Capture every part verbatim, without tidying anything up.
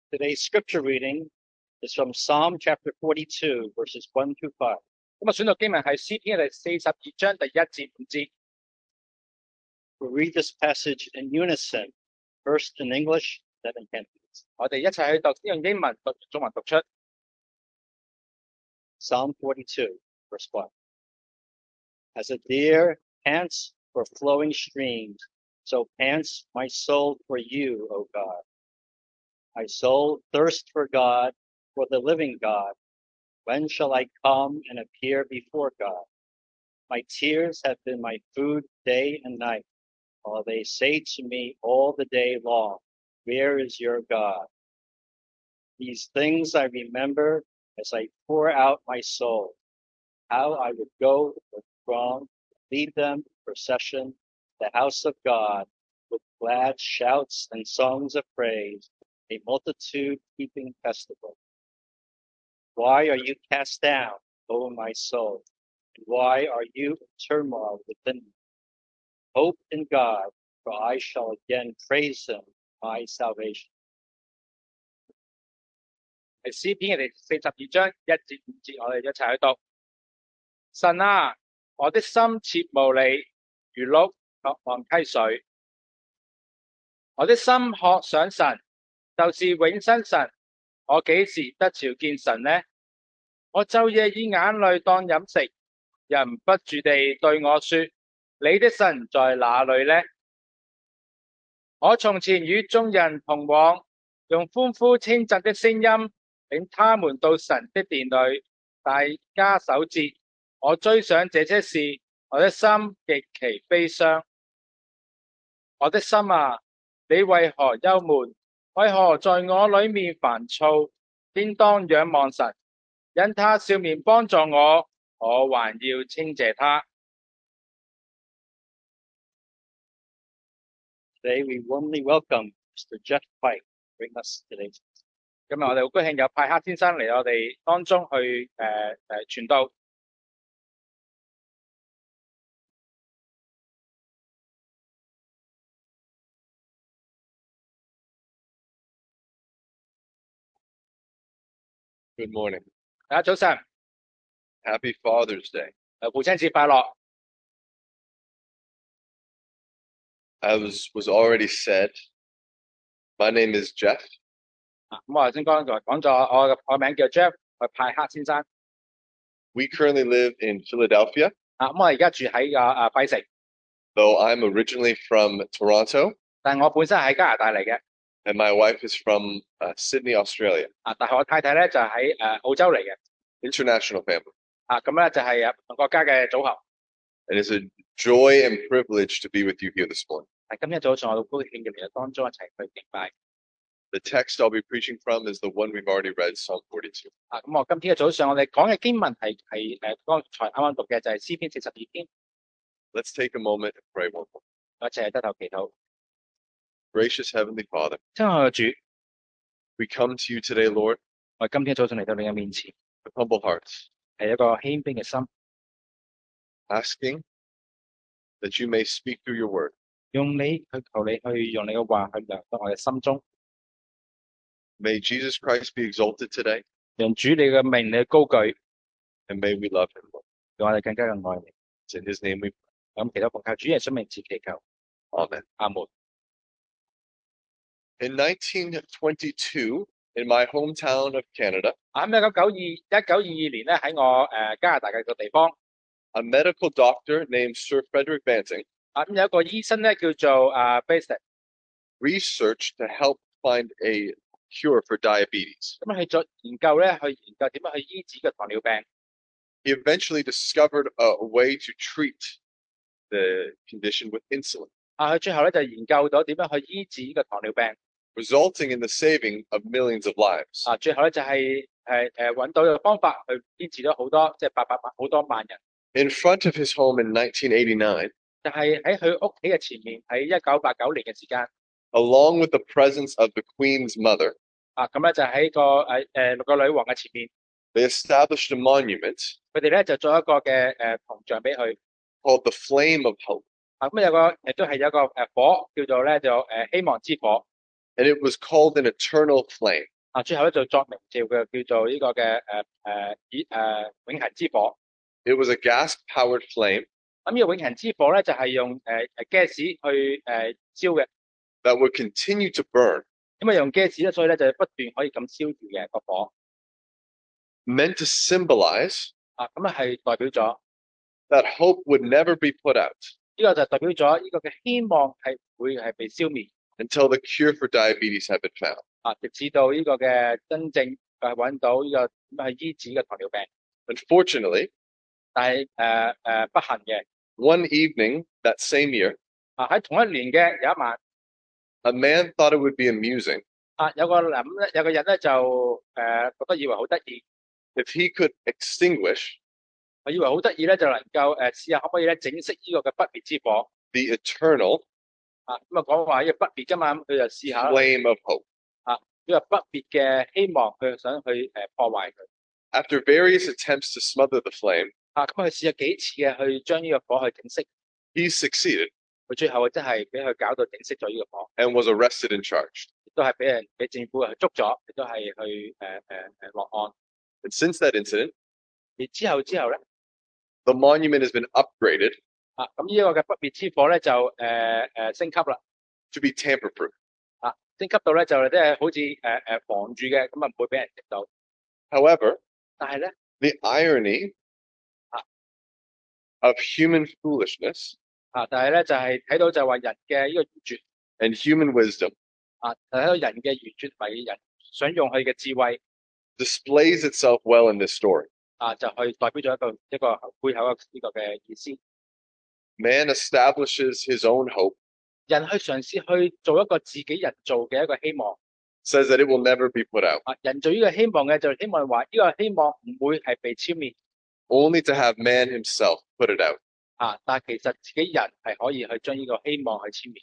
Today's scripture reading is from Psalm chapter forty-two, verses one through five. 咁啊，選讀經文係詩篇嘅第四十二章第一至五節。 We'll read this passage in unison, first in English, then in Cantonese. 我哋一齊去讀，用英文讀，中文讀出。 Psalm forty-two, verse one. As a deer pants for flowing streams, so pants my soul for you, O God. My soul thirsts for God, for the living God. When shall I come and appear before God? My tears have been my food day and night, while they say to me all the day long, where is your God? These things I remember as I pour out my soul, how I would go with throng, lead them in procession, the house of God, with glad shouts and songs of praise, a multitude keeping festival. Why are you cast down, O my soul? And why are you in turmoil within me? Hope in God, for I shall again praise him, my salvation. 係詩篇嘅第四十二章一至五節，我哋一齊去讀。神啊，我的心切慕你，如鹿渴望溪水。我的心渴想神，就是永生神。我幾時得朝見神呢？我晝夜以眼淚當飲食，人不住地對我說：你的神在哪裏呢？我從前與眾人同往，用歡呼稱讚的聲音領他們到神的殿裏，大家守節。我追想這些事，我的心極其悲傷。我的心啊，你為何憂悶？為何在我裏面煩躁？應當仰望神，因他笑面幫助我，我還要稱謝他。 Today we warmly welcome Mister Jeff Pike to bring us today's. 今日我哋好高興有派克先生嚟我哋當中去誒誒傳道。 Good morning. 大家早晨， Happy Father's Day. 誒父親節快樂。 As was already said, my name is Jeff. 啊，咁我頭先剛才講咗，我嘅我名叫 Jeff， 我係派克先生。 We currently live in Philadelphia, 啊，咁我而家住喺啊啊費城， though I'm originally from Toronto, 但係我本身係喺加拿大嚟嘅。 and my wife is from uh, Sydney, Australia. 啊，但係我太太咧就喺誒澳洲嚟嘅。 International family. 啊，咁咧就係啊唔同國家嘅組合。 It is a joy and privilege to be with you here this morning. 係今日早上我好高興嘅嚟到當中一齊去敬拜。 The text I'll be preaching from is the one we've already read, Psalm forty-two. 啊，咁我今天嘅早上我哋講嘅經文係係誒剛才啱啱讀嘅就係詩篇四十二篇。 Let's take a moment and pray one more. 我一齊低頭祈禱。 Gracious Heavenly Father, 親愛嘅主， we come to you today, Lord, 我今天早上嚟到你嘅面前， with humble hearts, 係一個謙卑嘅心， asking that you may speak through your word. 用你去求你去用你嘅話去量到我嘅心中， May Jesus Christ be exalted today, 讓主你嘅名你高舉， and may we love him, Lord. 讓我哋更加嘅愛你。 It's in his name we pray. 咁祈禱奉靠主耶穌名字祈求， Amen. 阿門。 In nineteen twenty-two, in my hometown of Canada, 啊，咁一九九二一九二二年咧喺我誒加拿大嘅個地方， a medical doctor named Sir Frederick Banting 啊咁有一個醫生咧叫做啊 Baster， researched to help find a cure for diabetes. 咁去做研究咧，去研究點樣去醫治個糖尿病。 He eventually discovered a way to treat the condition with insulin, 啊，佢最後咧就研究到點樣去醫治呢個糖尿病。 resulting in the saving of millions of lives. 啊，最後咧就係誒誒揾到個方法去醫治咗好多，即係八百萬好多萬人。 In front of his home in nineteen eighty-nine, 就係喺佢屋企嘅前面，喺一九八九年嘅時間， along with the presence of the Queen's mother, 啊咁咧就喺個誒誒六個女王嘅前面， they established a monument 佢哋咧就做一個嘅誒銅像俾佢。 called the Flame of Hope. 啊咁有個亦都係有個誒火叫做咧就誒希望之火。 And it was called an eternal flame. 啊，最後咧就作名召嘅叫做呢個嘅誒誒以誒永恆之火。 It was a gas-powered flame 咁呢個永恆之火咧就係用誒誒 gas 去誒燒嘅， that would continue to burn, 因為用 gas 咧，所以咧就不斷可以咁燒住嘅個火。 meant to symbolize 啊，咁咧係代表咗 that hope would never be put out 呢個就代表咗呢個嘅希望係唔會係被消滅 until the cure for diabetes had been found. 啊，直至到呢個嘅真正誒揾到呢個點樣去醫治呢個糖尿病。 Unfortunately, 但係誒誒不幸嘅 one evening that same year, 啊，喺同一年嘅有一晚 a man thought it would be amusing 啊，有個諗咧有個人咧就誒、呃、覺得以為好得意， if he could extinguish 我以為好得意咧就能夠誒試下可唔可以咧整熄呢個嘅不滅之火 the eternal 啊，咁啊講話呢個不滅㗎嘛，咁佢就試下 flame of hope. 呢個不滅嘅希望，佢想去誒破壞佢 After various attempts to smother the flame, 啊，咁佢試咗幾次嘅去將呢個火去整熄， he succeeded 佢最後真係俾佢搞到整熄咗呢個火， and was arrested and charged. 亦都係俾人俾政府去捉咗，亦都係去誒誒誒落案。 And since that incident, 而之後之後咧 the monument has been upgraded 啊，咁呢個嘅不滅之火咧就誒誒、呃、升級啦， to be tamper-proof. 啊升級到咧就即係好似誒誒防住嘅，咁啊唔會俾人食到。 However, 但係咧 the irony Ah. of human foolishness 啊，但係咧就係、是、睇到就係話人嘅呢個愚拙 and human wisdom 啊，睇到人嘅愚拙同埋人想用佢嘅智慧。 displays itself well in this story. 啊，就去代表咗一個一個背後嘅呢個嘅意思。 Man establishes his own hope, 人去嘗試去做一個自己人做嘅一個希望。 says that it will never be put out, 啊，人做呢個希望嘅就希望話呢個希望唔會係被消滅。 only to have man himself put it out. 啊，但係其實自己人係可以去將呢個希望去消滅。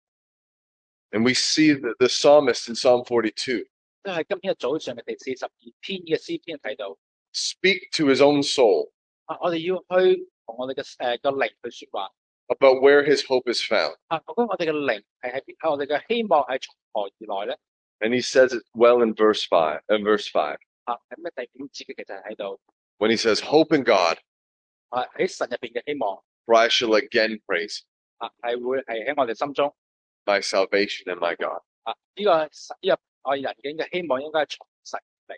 And we see the, the psalmist in Psalm forty-two 都係今天嘅早上嘅第四十二篇嘅詩篇睇到。 speak to his own soul 啊，我哋要去同我哋嘅誒個靈去説話。 about where his hope is found. 啊，究竟我哋嘅靈係喺邊？喺我哋嘅希望係從何而來咧？ And he says it well in verse five, in verse five, 啊，喺咩第五節嘅其實係喺度。 when he says, Hope in God, 啊，喺神入邊嘅希望。 for I shall again praise 啊，係會係喺我哋心中。 my salvation and my God. 啊，呢、個呢、個我哋人境嘅希望應該係從神嚟。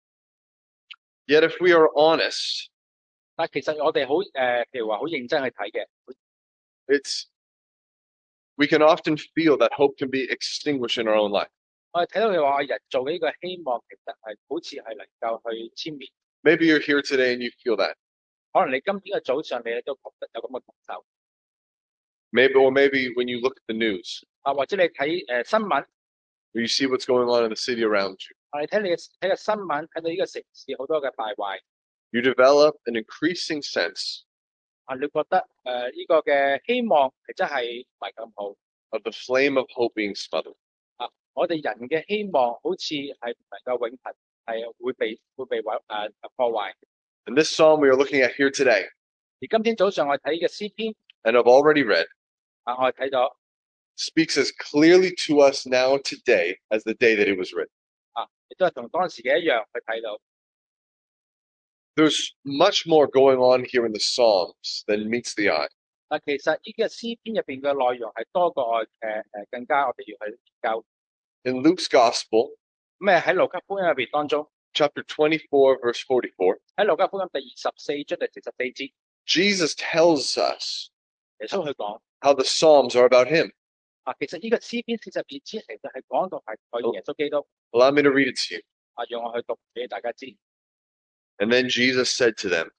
Yet if we are honest, 但其實我哋好誒，譬如話好認真去睇嘅， it's we can often feel that hope can be extinguished in our own life. 我哋睇到佢話人做嘅呢個希望，其實係好似係能夠去殲滅。 Maybe you're here today and you feel that. 可能你今天嘅早上你都覺得有咁嘅感受。 Maybe or maybe when you look at the news, 啊，或者你睇誒、呃、新聞， or you see what's going on in the city around you, 啊，你睇你嘅睇個新聞，睇到呢個城市好多嘅敗壞， you develop an increasing sense 啊，你覺得誒呢、呃這個嘅希望係真係唔係咁好。 of the flame of hope being smothered. 啊，我哋人嘅希望好似係唔能夠永恆，係會被會被毀誒、呃、破壞。 And this psalm we are looking at here today, 而今天早上我睇嘅詩篇， and I've already read, 啊，我哋睇到 speaks as clearly to us now today as the day that it was written. 啊，亦都係同當時嘅一樣去睇到。 There's much more going on here in the Psalms than meets the eye. 嗱，其實呢個詩篇入邊嘅內容係多過我誒誒更加我哋要去研究。 In Luke's Gospel, 咩喺路加福音入邊當中， chapter twenty-four, verse forty-four, 喺路加福音第二十四章第四十四節， Jesus tells us 耶穌去講 how the Psalms are about him. 啊，其實呢個詩篇四十二節其實係講到係佢耶穌基督 Allow me to read it to you. 啊，讓我去讀俾大家知。 And then Jesus said to them,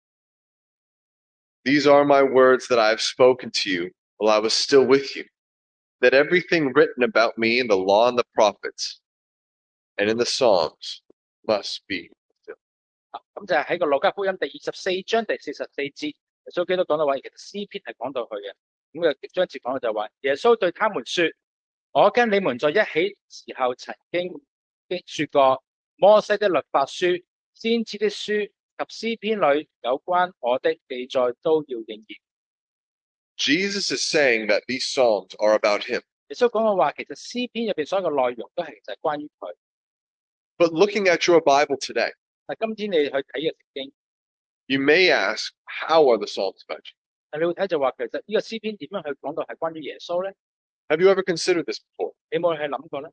These are my words that I have spoken to you while I was still with you, that everything written about me in the law and the prophets and in the Psalms must be fulfilled. 啊，咁就係喺個路加福音第二十四章第四十四節，耶穌基督講到話，其實詩篇係講到佢嘅。咁嘅章節講到就話，耶穌對他們說：我跟你們在一起時候曾經經説過，摩西的律法書、先知的書及詩篇裏有關我的記載都要應驗。 Jesus is saying that these Psalms are about him. 耶穌講嘅話，其實詩篇入邊所有嘅內容都係其實係關於佢。 But looking at your Bible today, 但今天你去睇嘅聖經， you may ask, how are the Psalms about you? 但你會睇就話其實呢個詩篇點樣去講到係關於耶穌咧？ Have you ever considered this before? 你有冇去諗過咧？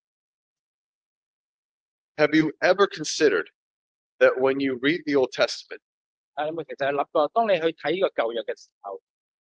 Have you ever considered that when you read the Old Testament, 啊，有冇其實係諗過，當你去睇呢個舊約嘅時候，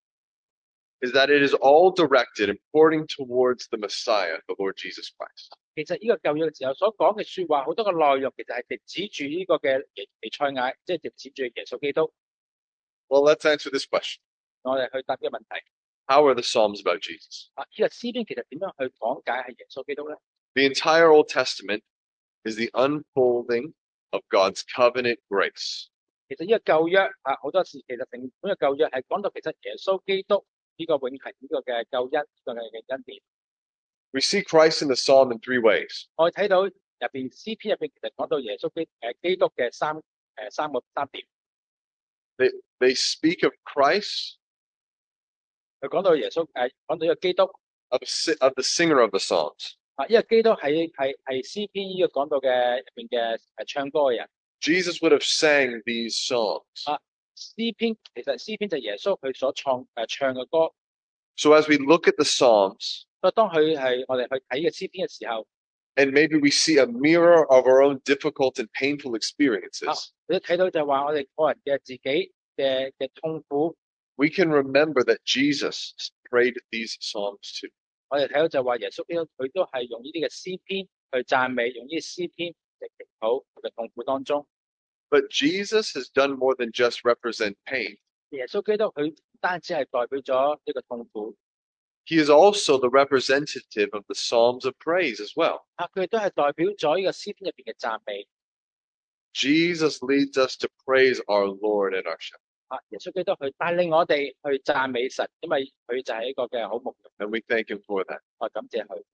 is that it is all directed and pointing towards the Messiah, the Lord Jesus Christ? 其實呢個舊約嘅時候所講嘅説話，好多嘅內容其實係直指住呢個嘅耶彌賽亞，即係直指住耶穌基督。 Well, let's answer this question. 我哋去答呢個問題。 How are the Psalms about Jesus? 啊，呢個詩篇其實點樣去講解係耶穌基督咧？ The entire Old Testament is the unfolding of God's covenant grace. 其實呢個舊約啊，好多時其實成本嘅舊約係講到其實耶穌基督呢個永恆呢個嘅救恩，呢個嘅嘅恩典。 We see Christ in the Psalm in three ways. 我哋睇到入邊詩篇入邊其實講到耶穌基誒基督嘅三誒三個三點。 They, they speak of Christ, 佢講到耶穌誒講到呢個基督 of, si- of the singer of the Psalms. 啊，呢個基督係係係詩篇呢個講到嘅入邊嘅誒唱歌嘅人。 Jesus would have sang these songs. 詩篇其實詩篇就係耶穌佢所創誒唱嘅歌。 So as we look at the Psalms, 所以當佢係我哋去睇嘅詩篇嘅時候， and maybe we see a mirror of our own difficult and painful experiences, 你睇到就係話我哋個人嘅自己嘅嘅痛苦， we can remember that Jesus prayed these Psalms too. 我哋睇到就係話耶穌基督佢都係用呢啲嘅詩篇去讚美，用呢啲詩篇嚟祈禱佢嘅痛苦當中。 But Jesus has done more than just represent pain. 耶穌基督佢唔單止係代表咗呢個痛苦， He is also the representative of the Psalms of praise as well. 啊佢亦都係代表咗呢個詩篇入邊嘅讚美。 Jesus leads us to praise our Lord and our Shepherd. 啊，耶穌基督去帶領我哋去讚美神，因為佢就係一個嘅好牧人， And we thank him for that. 我感謝佢。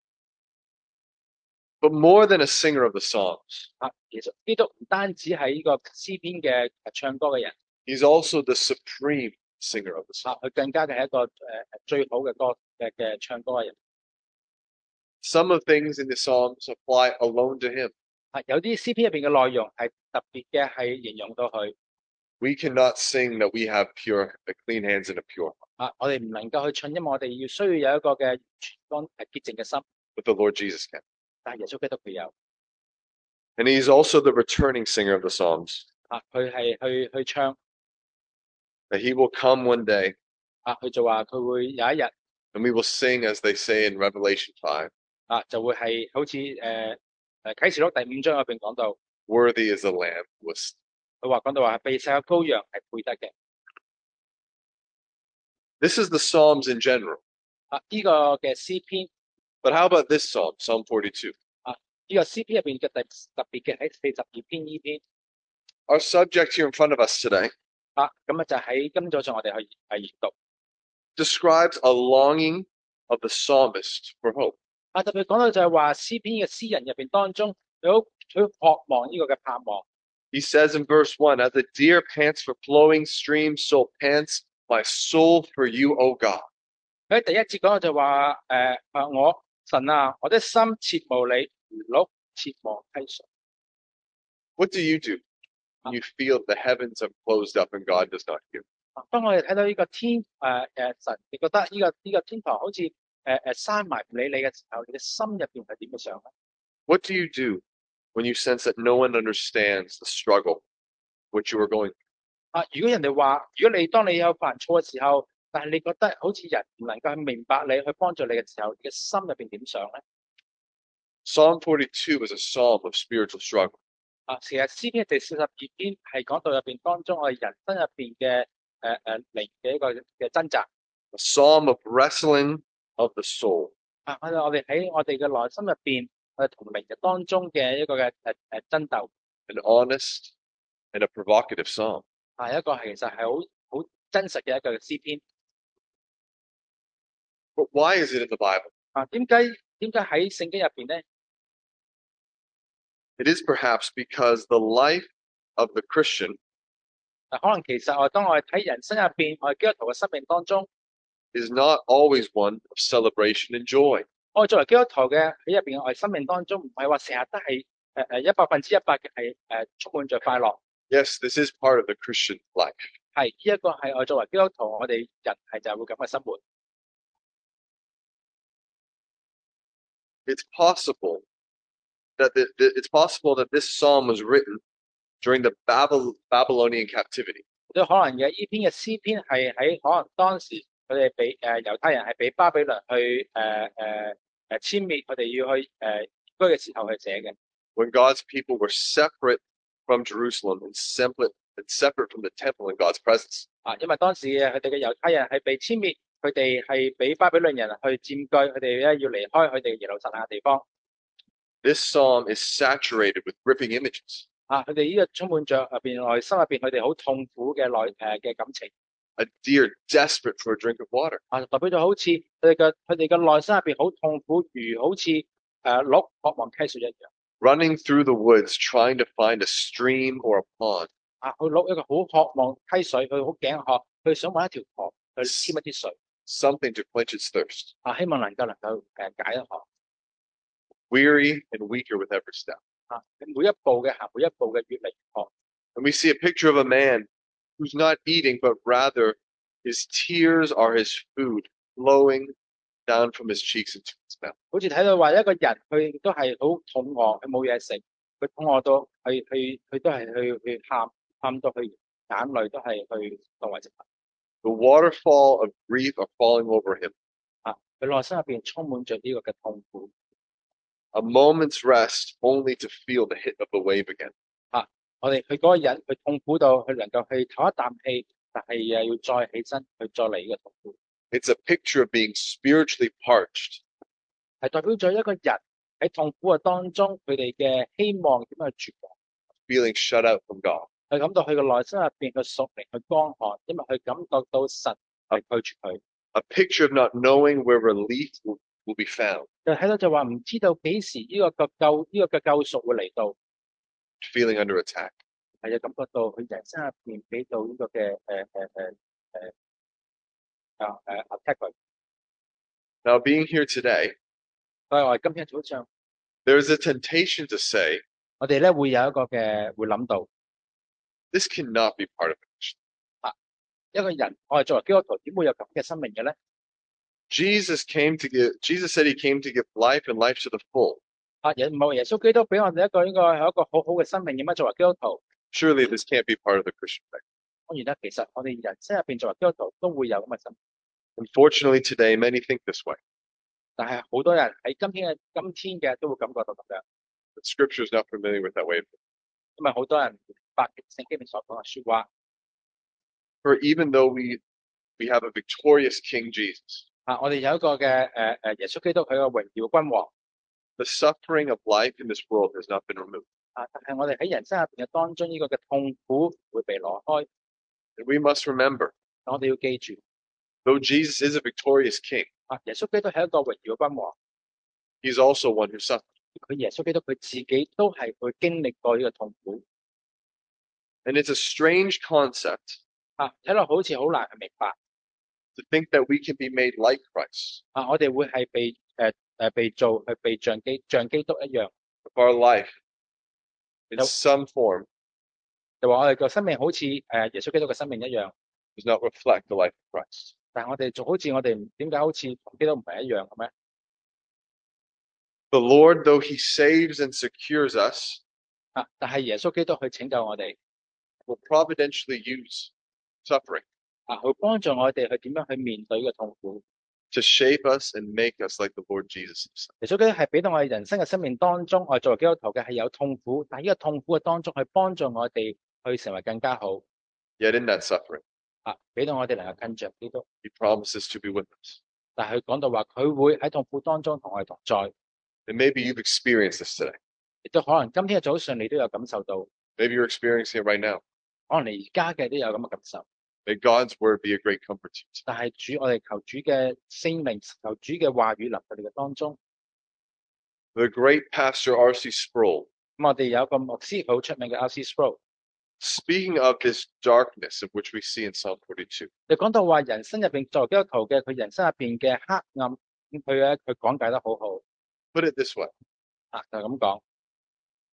But more than a singer of the Psalms, 啊，耶穌基督唔單止係呢個詩篇嘅唱歌嘅人， he's also the supreme singer of the 啊 Psalms. 佢更加嘅係一個誒誒最好嘅歌嘅嘅唱歌嘅人。 Some of things in the Psalms apply alone to him. 啊，有啲詩篇入邊嘅內容係特別嘅，係形容到佢。 We cannot sing that we have pure, clean hands and a pure heart, 啊，我哋唔能夠去唱，因為我哋要需要有一個嘅全乾係潔淨嘅心。 but the Lord Jesus can. 但係耶穌基督佢有， And he's also the returning singer of the Psalms. 啊，佢係去去唱， That he will come one day 啊，佢就話佢會有一日， and we will sing as they say in Revelation five, 啊，就會係好似誒誒啟示錄第五章入邊講到， worthy is the Lamb who was. 佢話講到話被殺嘅羔羊係配得嘅。 This is the Psalms in general. 啊，呢、個嘅詩篇， But how about this Psalm, Psalm forty-two? 呢、個詩篇入邊嘅特特別嘅喺四十二篇呢篇。 Our subject here in front of us today 啊，咁啊就喺今早上我哋去去研讀。 describes a longing of the psalmist for hope. 啊，特別講到就係話詩篇嘅詩人入邊當中，佢好佢渴望呢個嘅盼望。 He says in verse one, as the deer pants for flowing streams, so pants my soul for you, O God. 佢喺第一節講到就話誒啊，我神啊，我的心切慕你，如鹿切望溪水。 What do you do when you feel the heavens have closed up and God does not hear? 啊當我哋睇到呢個天誒誒、呃、神，你覺得呢、個呢、個天堂好似誒誒閂埋唔理你嘅時候，你嘅心入邊係點嘅想咧？ What do you do when you sense that no one understands the struggle which you are going through? 啊，如果人哋話，如果你當你有犯錯嘅時候，但係你覺得好似人唔能夠去明白你，去幫助你嘅時候，你嘅心入邊點想咧？ Psalm forty-two is a psalm of spiritual struggle. 啊，其實詩篇第四十二篇係講到入邊當中我哋人生入邊嘅誒誒靈嘅一個嘅掙扎。 A psalm of wrestling of the soul. 啊，我哋我哋喺我哋嘅內心入邊，我哋同靈嘅當中嘅一個嘅誒誒爭鬥。 An honest and a provocative psalm. 啊，一個係其實係好好真實嘅一個詩篇。 But why is it in the Bible? 啊，點解點解喺聖經入邊咧？ It is perhaps because the life of the Christian 啊，可能其實我當我哋睇人生入邊，我哋基督徒嘅生命當中， is not always one of celebration and joy. 我哋作為基督徒嘅喺入邊，我哋生命當中唔係話成日都係誒誒一百分之一百嘅係誒充滿着快樂。 Yes, this is part of the Christian life. 係呢一個係我作為基督徒，我哋人係就係會咁嘅生活。 It's possible that the, the, it's possible that this psalm was written during the Babel, Babylonian captivity. 都可能嘅，呢篇嘅詩篇係喺可能當時佢哋俾誒猶太人係俾巴比倫去誒誒誒殲滅，佢哋要去誒居嘅時候去寫嘅。 When God's people were separate from Jerusalem and separate, and separate from the temple in God's presence. 啊，因為當時嘅佢哋嘅猶太人係被殲滅，佢哋係俾巴比倫人去佔據，佢哋咧要離開佢哋耶路撒冷嘅地方。 This psalm is saturated with gripping images. 啊，佢哋呢個充滿着入邊內心入邊佢哋好痛苦嘅內誒嘅感情。 A deer desperate for a drink of water. 啊，代表咗好似佢哋嘅佢哋嘅內心入邊好痛苦，如好似誒鹿渴望溪水一樣。 Running through the woods trying to find a stream or a pond. 啊，佢鹿一個好渴望溪水，佢好頸渴，佢想揾一條河去添一啲水。 Something to quench its thirst. 啊，希望能夠能夠誒解一渴。 Weary and weaker with every step. 啊，每一步嘅行，每一步嘅越嚟越渴。 And we see a picture of a man who's not eating, but rather his tears are his food flowing down from his cheeks into his mouth. 好似睇到話一個人，佢都係好肚餓，佢冇嘢食，佢肚餓到去去佢都係去去喊，喊到佢眼淚都係去當為食物。 The waterfall of grief are falling over him. 啊，佢內心入邊充滿着呢個嘅痛苦。 A moment's rest only to feel the hit of the wave again. 啊，我哋佢嗰個人，佢痛苦到佢能夠去唞一啖氣，但係又要再起身去再嚟呢個痛苦。 It's a picture of being spiritually parched. 係代表咗一個人喺痛苦嘅當中，佢哋嘅希望點樣去絕望， feeling shut out from God. 佢感到佢嘅內心入邊嘅屬靈去乾旱，因為佢感覺到神係拒絕佢。 A picture of not knowing where relief will, will be found. 就睇到就話唔知道幾時呢個嘅救呢、這個嘅救贖會嚟到， Feeling under attack. 係啊感覺到佢人生入邊俾到呢個嘅誒誒誒誒啊誒 attack 佢。 Now, being here today, 所以我哋今天早上， there's a temptation to say, 我哋咧會有一個嘅會諗到， this cannot be part of it. 一個人我哋作為基督徒點會有咁嘅生命嘅咧？ Jesus came to give, Jesus said he came to give life and life to the full. 啊，耶唔係耶穌基督俾我哋一個呢個係一個好好嘅生命嘅咩？作為基督徒， Surely this can't be part of the Christian faith. 當然啦，其實我哋人生入邊作為基督徒都會有咁嘅生命， Unfortunately, today, many think this way. 但係好多人喺今天嘅今天嘅都會感覺到咁樣， But Scripture is not familiar with that way of thinking. 因為好多人明白聖經裏所講嘅説話。 For even though we, we have a victorious King Jesus, 啊，我哋有一個嘅誒誒耶穌基督佢嘅榮耀君王。 the suffering of life in this world has not been removed. 啊，但係我哋喺人生入邊嘅當中，呢個嘅痛苦會被攞開。 And we must remember, 我哋要記住， though Jesus is a victorious King, 啊，耶穌基督係一個榮耀君王， he's also one who suffered. 佢耶穌基督佢自己都係會經歷過呢個痛苦。 And it's a strange concept 啊，睇落好似好難去明白。 to think that we can be made like Christ. 啊，我哋會係被誒誒、呃、被做係被像基像基督一樣， If our life, in Nope. some form, 就話我哋個生命好似誒耶穌基督嘅生命一樣， does not reflect the life of Christ. 但係我哋就好似我哋唔點解好似同基督唔係一樣嘅咩？ The Lord, though he saves and secures us, 啊，但係耶穌基督去拯救我哋， will providentially use suffering 啊，去幫助我哋去點樣去面對呢個痛苦。 to shape us and make us like the Lord Jesus himself. 耶穌基督係俾到我哋人生嘅生命當中，我哋作為基督徒嘅係有痛苦，但係呢個痛苦嘅當中去幫助我哋去成為更加好， Yet in that suffering, 啊，俾到我哋能夠跟着基督。 he promises to be with us. 但係佢講到話，佢會喺痛苦當中同我哋同在， And maybe you've experienced this today. 亦都可能今天嘅早上你都有感受到， Maybe you're experiencing it right now. 可能你而家嘅都有咁嘅感受。 May God's word be a great comfort to you. 但係主，我哋求主嘅聖靈，求主嘅話語臨到你嘅當中。 The great pastor R C Sproul, 咁我哋有一個牧師好出名嘅 R C Sproul， speaking of this darkness of which we see in Psalm forty-two, 你講到話人生入邊作為基督徒嘅佢人生入邊嘅黑暗，咁佢咧佢講解得好好 put it this way. 啊，就咁講。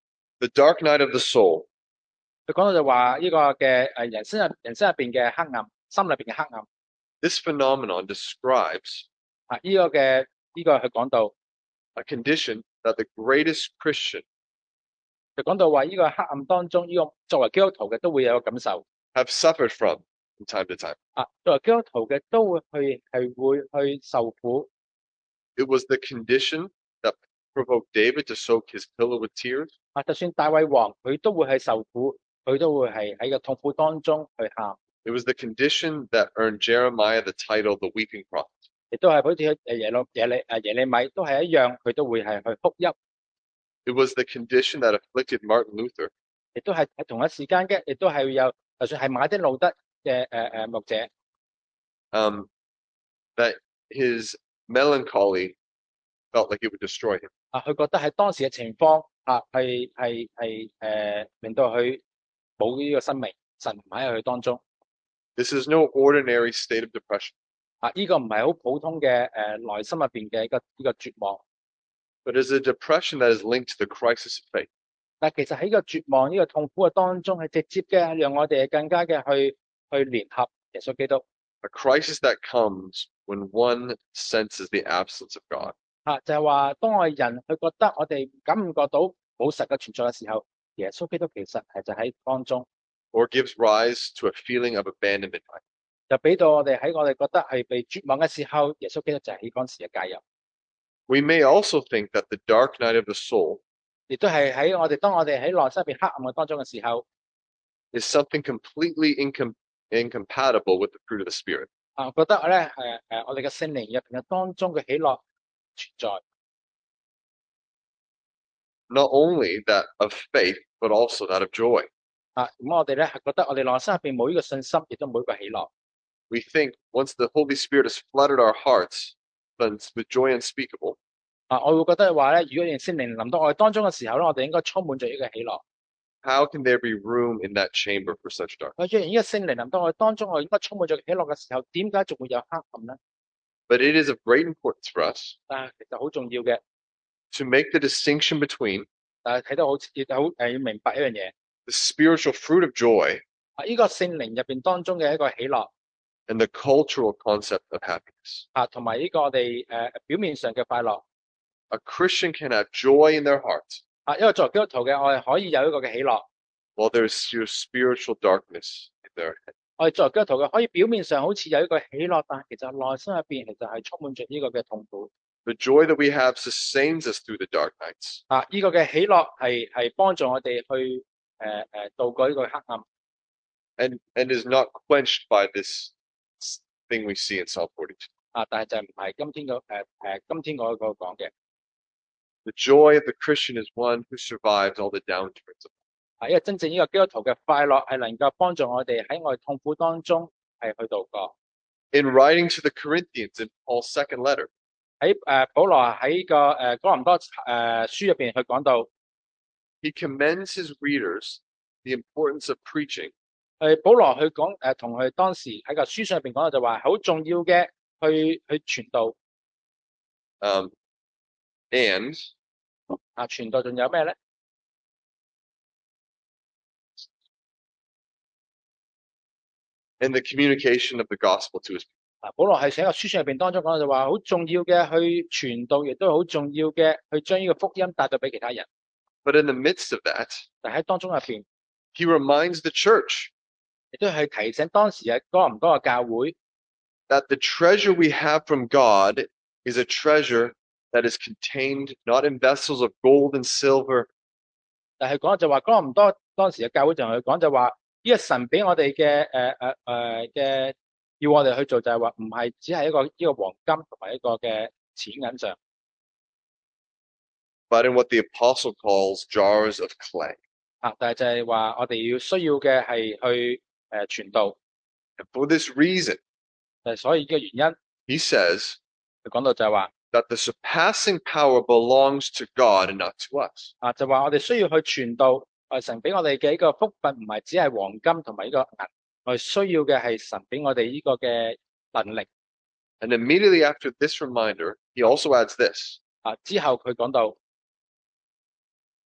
The dark night of the soul. 佢講到就話呢個嘅誒人生入人生入邊嘅黑暗，心裏邊嘅黑暗 This phenomenon describes 啊，呢、個嘅呢、個佢講到， a condition that the greatest Christian 佢講到話呢個黑暗當中，呢、個作為基督徒嘅都會有個感受 have suffered from from time to time. 啊，作為基督徒嘅都會去係會去受苦 It was the condition that provoked David to soak his pillow with tears. 啊，就算大衛王佢都會係受苦，佢都會係喺個痛苦當中去喊， It was the condition that earned Jeremiah the title the weeping prophet. 亦都係好似誒耶路耶利誒耶利米都係一樣，佢都會係去哭泣， It was the condition that afflicted Martin Luther. 亦都係喺同一時間嘅，亦都係有，就算係馬丁路德嘅誒誒牧者。 Um, that his melancholy felt like it would destroy him. 啊，佢覺得喺當時嘅情況啊，係係係誒，令到佢冇呢個生命，神唔喺佢當中。 This is no ordinary state of depression, 啊，呢、個唔係好普通嘅誒內心入邊嘅一個呢、個絕望， but is a depression that is linked to the crisis of faith. 但其實喺呢個絕望、呢、個痛苦嘅當中，係直接嘅讓我哋更加嘅去去聯合耶穌基督。 A crisis that comes when one senses the absence of God. 啊，就係話當我哋人去覺得我哋感唔覺到冇神嘅存在嘅時候，耶穌基督其實係就喺當中， Or gives rise to a feeling of abandonment. 就俾到我哋喺我哋覺得係被絕望嘅時候，耶穌基督就係喺當時嘅介入。 We may also think that the dark night of the soul 亦都係喺我哋當我哋喺內心入邊黑暗嘅當中嘅時候， is something completely incom- incompatible with the fruit of the Spirit. 啊，覺得咧誒誒，我哋嘅聖靈入邊嘅當中嘅喜樂存在， Not only that of faith, but also that of joy. 啊，咁我哋咧係覺得我哋內心入邊冇呢個信心，亦都冇呢個喜樂。 We think once the Holy Spirit has flooded our hearts then with joy unspeakable, 啊，我會覺得話咧，如果連聖靈臨到我哋當中嘅時候咧，我哋應該充滿咗呢個喜樂。 how can there be room in that chamber for such darkness? 啊，若然呢個聖靈臨到我哋當中，我哋應該充滿咗喜樂嘅時候，點解仲會有黑暗咧？ But it is of great importance for us 但係其實好重要嘅， to make the distinction between 但係睇到好似亦好誒要明白一樣嘢， the spiritual fruit of joy 啊，呢個聖靈入邊當中嘅一個喜樂， and the cultural concept of happiness. 啊，同埋呢個我哋誒表面上嘅快樂。 A Christian can have joy in their heart 啊，因為作為基督徒嘅，我哋可以有一個嘅喜樂。 while there is still spiritual darkness in their head. 我哋作為基督徒嘅，可以表面上好似有一個喜樂，但係其實內心入邊其實係充滿着呢個嘅痛苦。 The joy that we have sustains us through the dark nights. 啊，呢、個嘅喜樂係係幫助我哋去誒誒度過呢個黑暗， And, and is not quenched by this thing we see in Psalm forty-two. 啊，但係就唔係今天個誒誒今天嗰個講嘅。 The joy of the Christian is one who survives all the downturns. 啊，因為真正呢個基督徒嘅快樂係能夠幫助我哋喺我哋痛苦當中係去度過。 In writing to the Corinthians in Paul's second letter, 喺誒、呃、保羅喺個誒哥林多誒、呃、書入邊去講到， he commends his readers the importance of preaching 誒保羅去講誒同佢當時喺個書信入邊講到就話好重要嘅去去傳道。 um, and 啊，傳道仲有咩咧？ and the communication of the gospel to his people. 啊，保羅係寫個書信入邊當中講到就話好重要嘅去傳道，亦都係好重要嘅去將呢個福音帶到俾其他人。 But in the midst of that, 但喺當中入邊， he reminds the church 亦都係提醒當時嘅哥林多嘅教會， that the treasure we have from God is a treasure that is contained not in vessels of gold and silver, 但係講就話哥林多當時嘅教會就同佢講就話呢個神俾我哋嘅誒誒誒嘅要我哋去做就係話唔係只係一個呢個黃金同埋一個嘅錢銀上， but in what the apostle calls jars of clay. 啊，但係就係話我哋要需要嘅係去誒傳道， And for this reason, 誒所以呢個原因， he says 佢講到就係話 that the surpassing power belongs to God and not to us. 啊，就話我哋需要去傳道，誒神俾我哋嘅呢個福分唔係只係黃金同埋呢個銀，我哋需要嘅係神俾我哋呢個嘅能力。 And immediately after this reminder, he also adds this, 啊，之後佢講到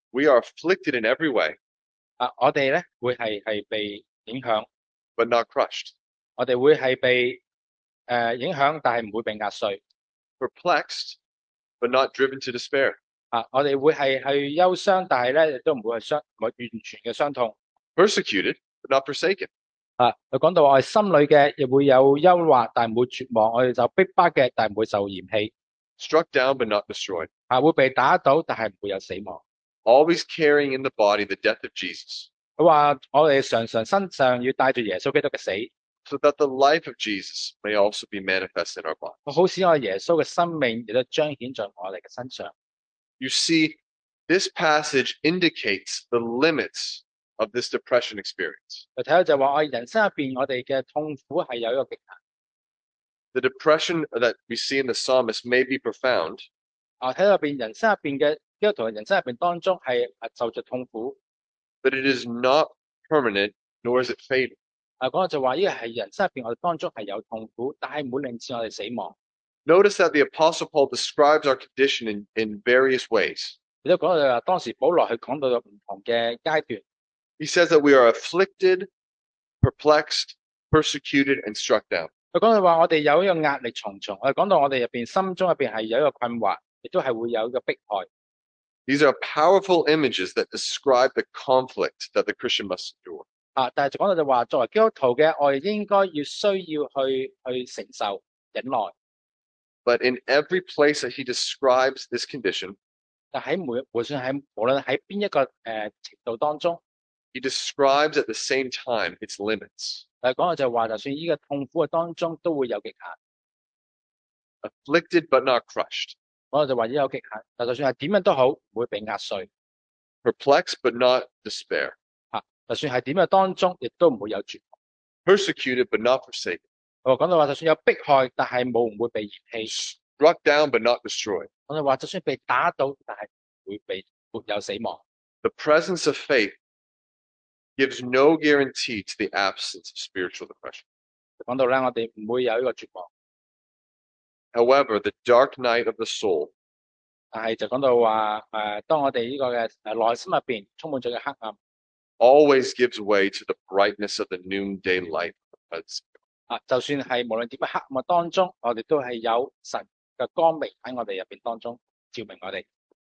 We are afflicted in every way, 啊，我哋咧會係係被影響， but not crushed. 我哋會係被誒、呃、影響，但係唔會被壓碎。 Perplexed, but not driven to despair. 啊，我哋會係去憂傷，但係咧亦都唔會係傷，唔係完全嘅傷痛。 Persecuted, but not forsaken. 啊，佢講到我哋心裏嘅亦會有憂慮，但係唔會絕望；我哋就逼迫嘅，但係唔會受嫌棄。 Struck down, but not destroyed. 啊，會被打倒，但係唔會有死亡。 Always carrying in the body the death of Jesus, 佢話我哋常常身上要帶住耶穌基督嘅死， so that the life of Jesus may also be manifest in our body. 好使我哋耶穌嘅生命亦都彰顯在我哋嘅身上。 You see, this passage indicates the limits of this depression experience. 佢睇到就話我哋人生入邊，我哋嘅痛苦係有一個極限。 The depression that we see in the psalmist may be profound, 啊，睇到入邊人生入邊嘅基督徒人生入邊當中係啊受着痛苦。 but it is not permanent, nor is it fading. 啊，講到就話呢個係人生入邊我哋當中係有痛苦，但係唔會令至我哋死亡。 Notice that the Apostle Paul describes our condition in, in various ways. 亦都講到就話當時保羅去講到有唔同嘅階段。 He says that we are afflicted, perplexed, persecuted, and struck down. 佢講到話我哋有一個壓力重重，我哋講到我哋入邊心中入邊係有一個困惑，亦都係會有一個迫害。 These are powerful images that describe the conflict that the Christian must endure. 啊，但係就講到就話作為基督徒嘅，我哋應該要需要去去承受忍耐。 But in every place that he describes this condition, 但喺每無論喺無論喺邊一個誒、呃、程度當中， he describes at the same time its limits. 誒講到就話，就算呢個痛苦嘅當中都會有極限。 Afflicted but not crushed. 講到就話呢有極限，但就算係點樣都好，唔會被壓碎。 Perplexed but not despair. 啊，就算係點樣當中，亦都唔會有絕望。 Persecuted but not forsaken. 我講到話，就算有迫害，但係冇唔會被嫌棄。 Struck down but not destroyed. 講到話，就算被打倒，但係唔會被沒有死亡。 The presence of faith gives no guarantee to the absence of spiritual depression. 講到咧，我哋唔會有呢個絕望。 However, the dark night of the soul 但係就講到話，誒、呃，當我哋呢個嘅誒內心入邊充滿咗嘅黑暗， always gives way to the brightness of the noonday light of the presence. 啊，就算係無論點樣黑暗嘅當中，我哋都係有神嘅光明喺我哋入邊當中照明我哋。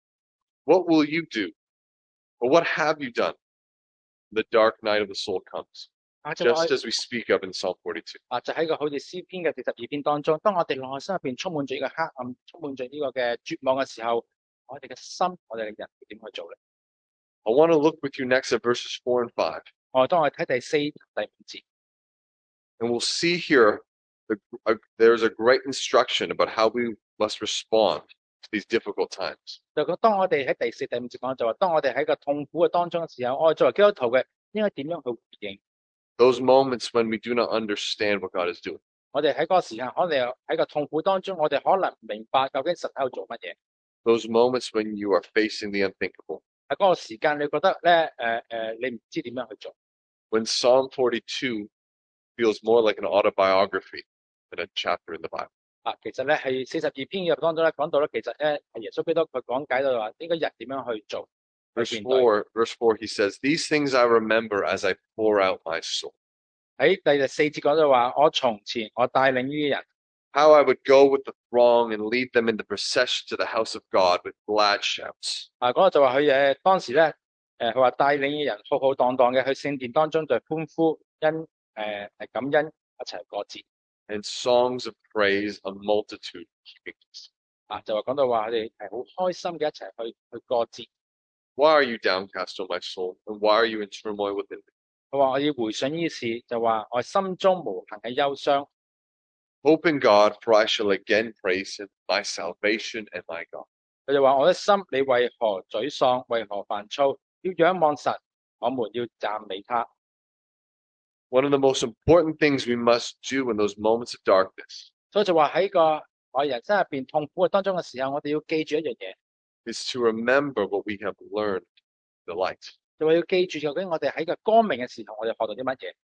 What will you do? Or what have you done? The dark night of the soul comes, 啊，就 just 係 as we speak of in Psalm forty-two. 啊，就喺個好似詩篇嘅第十二篇當中，當我哋內心入邊充滿住呢個黑暗，充滿住呢個嘅絕望嘅時候，我哋嘅心，我哋嘅人會點去做咧？ I want to look with you next at verses four and five, 我哋當我哋睇第四、第五節， and we'll see here the, uh, there's a great instruction about how we must respond to these difficult times. 就講當我哋喺第四、第五節講就話，當我哋喺個痛苦嘅當中嘅時候，我哋作為基督徒嘅應該點樣去回應？ Those moments when we do not understand what God is doing. 我哋喺嗰個時間，可能喺個痛苦當中，我哋可能唔明白究竟神喺度做乜嘢。 Those moments when you are facing the unthinkable. 喺嗰個時間，你覺得咧，誒、誒，你唔知點樣去做。 When Psalm forty-two feels more like an autobiography than a chapter in the Bible. 啊，其實咧係四十二篇嘅當中咧講到咧，其實咧係耶穌基督佢講解到話應該人點樣去做。 Verse four, verse four, he says, "These things I remember as I pour out my soul." 喺第四節講到話，我從前我帶領呢啲人， How I would go with the throng and lead them in the procession to the house of God with glad shouts. 啊嗰個就話佢誒當時咧誒佢話帶領啲人浩浩蕩蕩嘅去聖殿當中就歡呼，因誒係感恩一齊過節。 And songs of praise, a multitude keeping us. 啊就話講到話佢哋係好開心嘅一齊去去過節。 Why are you downcast, O my soul? And why are you in turmoil within me? 佢話我要回想呢事，就話我心中無限嘅憂傷。 Hope in God, for I shall again praise him, my salvation and my God. 佢就話我的心，你為何沮喪？為何煩躁？要仰望神，我們要讚美他。 One of the most important things we must do in those moments of darkness 所以就話喺個我人生入邊痛苦嘅當中嘅時候，我哋要記住一樣嘢， is to remember what we have learned in the light. 就話要記住究竟我哋喺個光明嘅時候，我哋學到啲乜嘢。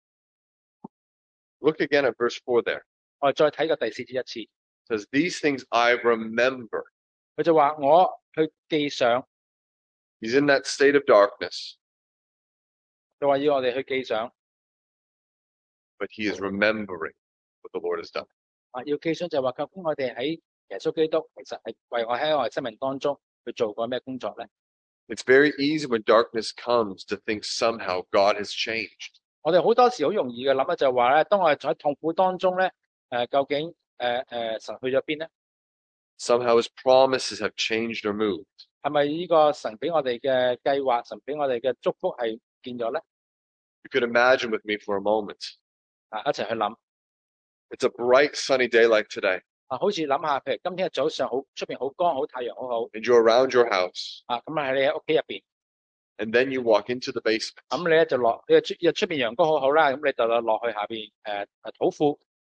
Look again at verse four there. 我哋再睇個第四節一次， It says, "These things I remember." 佢就話我去記上， He's in that state of darkness, 佢話要我哋去記想， but he is remembering what the Lord has done. 啊，要記想就係話究竟我哋喺耶穌基督其實係為我喺我哋生命當中去做過咩工作咧？ It's very easy when darkness comes to think somehow God has changed. 我哋好多時好容易嘅諗咧，就係話咧，當我哋喺痛苦當中咧，誒、究竟誒誒、呃、神去咗邊咧？ Somehow his promises have changed or moved. 係咪呢個神俾我哋嘅計劃，神俾我哋嘅祝福係變咗咧？ You could imagine with me for a moment. 啊，一齊去諗 It's a bright sunny day like today, 啊，好似諗下，譬如今天嘅早上好出邊好光，好太陽好好 and you're around your house, 啊，咁啊喺你喺屋企入邊， and then you walk into the basement, 咁你咧就落，你出出邊陽光好好啦，咁你就落去下邊誒誒土庫。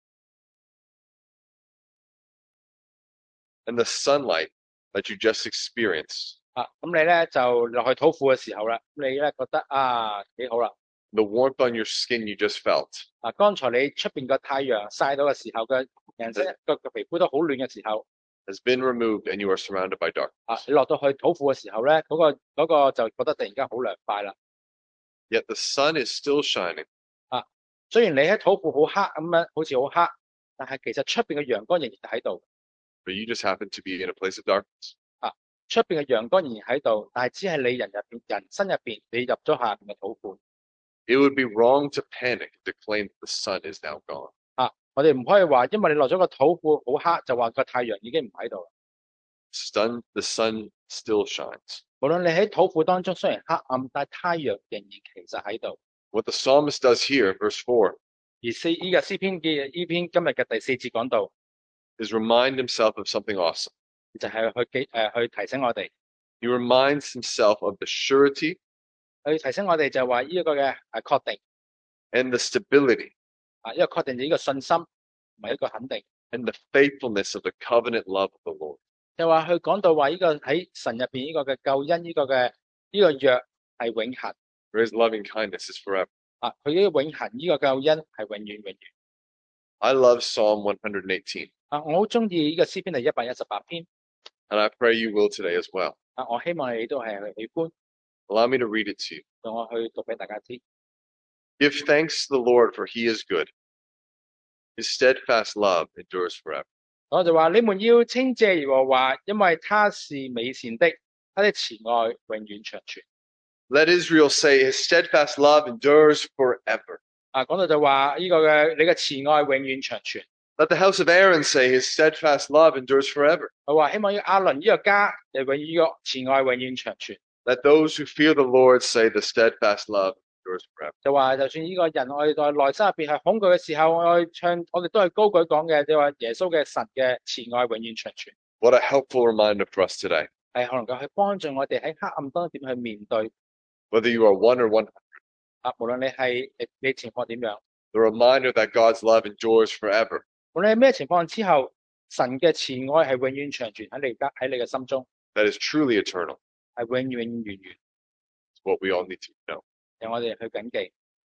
and the sunlight that you just experienced, 啊，咁你咧就落去土庫嘅時候啦，咁你咧覺得啊幾好啦。 the warmth on your skin you just felt, 啊，剛才你出邊個太陽曬到嘅時候嘅人色個個皮膚都好暖嘅時候， has been removed, and you are surrounded by dark. 啊，你落到去土庫嘅時候咧，嗰、個嗰、個就覺得突然間好涼快啦。 Yet the sun is still shining, 雖然你喺土庫好黑咁樣，好似好黑，但係其實出邊嘅陽光仍然喺度。 but you just happen to be in a place of darkness. 出邊嘅陽光仍然喺度，但係只係你人入邊人生入邊，你入咗下邊嘅土庫。 It would be wrong to panic to claim that the sun is now gone. 啊，我哋唔可以話，因為你落咗個土庫好黑，就話個太陽已經唔喺度啦。 Sun, the sun still shines. 無論你喺土庫當中雖然黑暗，但係太陽仍然其實喺度。 What the psalmist does here, verse four, 而詩依個詩篇嘅呢篇今日嘅第四節講到， is remind himself of something awesome. 就係、去記誒、呃、去提醒我哋， He reminds himself of the surety 去提醒我哋就係話呢一個嘅誒確定 and the stability 啊，呢個確定就呢個信心同埋一個肯定， and the faithfulness of the covenant love of the Lord. 就話佢講到話呢個喺神入邊呢個嘅救恩呢、個嘅呢、個約係永恆 For his loving kindness is forever. 啊，佢呢個永恆呢個救恩係永遠永遠 I love Psalm one eighteen, 啊！我好中意呢個詩篇第一百一十八篇 and I pray you will today as well. 啊！我希望你都係去喜歡， Allow me to read it to you. 讓我去讀俾大家知。 Give thanks to the Lord, for he is good. His steadfast love endures forever. 我就話你們要稱謝耶和華，因為他是美善的，他的慈愛永遠長存。 Let Israel say, his steadfast love endures forever. 啊，講到就話呢個嘅你嘅慈愛永遠長存。 Let the house of Aaron say, his steadfast love endures forever. 佢話希望要亞倫呢個家誒永遠呢個慈愛永遠長存。 Let those who fear the Lord say, the steadfast love endures forever. 就話就算呢個人我哋在內心入邊係恐懼嘅時候，我哋唱我哋都係高舉講嘅，就話耶穌嘅神嘅慈愛永遠長存。 What a helpful reminder for us today. 係可能夠去幫助我哋喺黑暗當中點去面對。 Whether you are one or one, 啊，無論你係你你情況點樣， the reminder that God's love endures forever. 無論係咩情況之後，神嘅慈愛係永遠長存喺你家喺你嘅心中， That is truly eternal. 係永永遠遠。 It's what we all need to know. 讓我哋去謹記。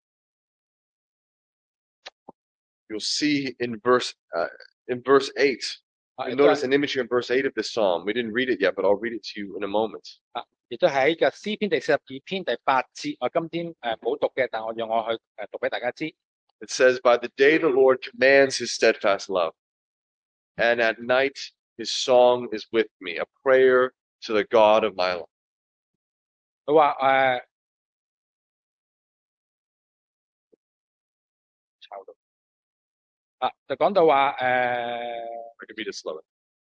You'll see in verse uh, in verse eight. 啊， You 亦都 notice 係 an image here in verse eight of this psalm. We didn't read it yet, but I'll read it to you in a moment. 亦都係喺個詩篇第四十二篇第八節。我今天誒冇讀嘅，但我讓我去誒讀俾大家知。 It says, "By the day the Lord commands his steadfast love, and at night his song is with me, a prayer to the God of my life." 佢話誒，抄到啊，就講到話誒， I can read it slower.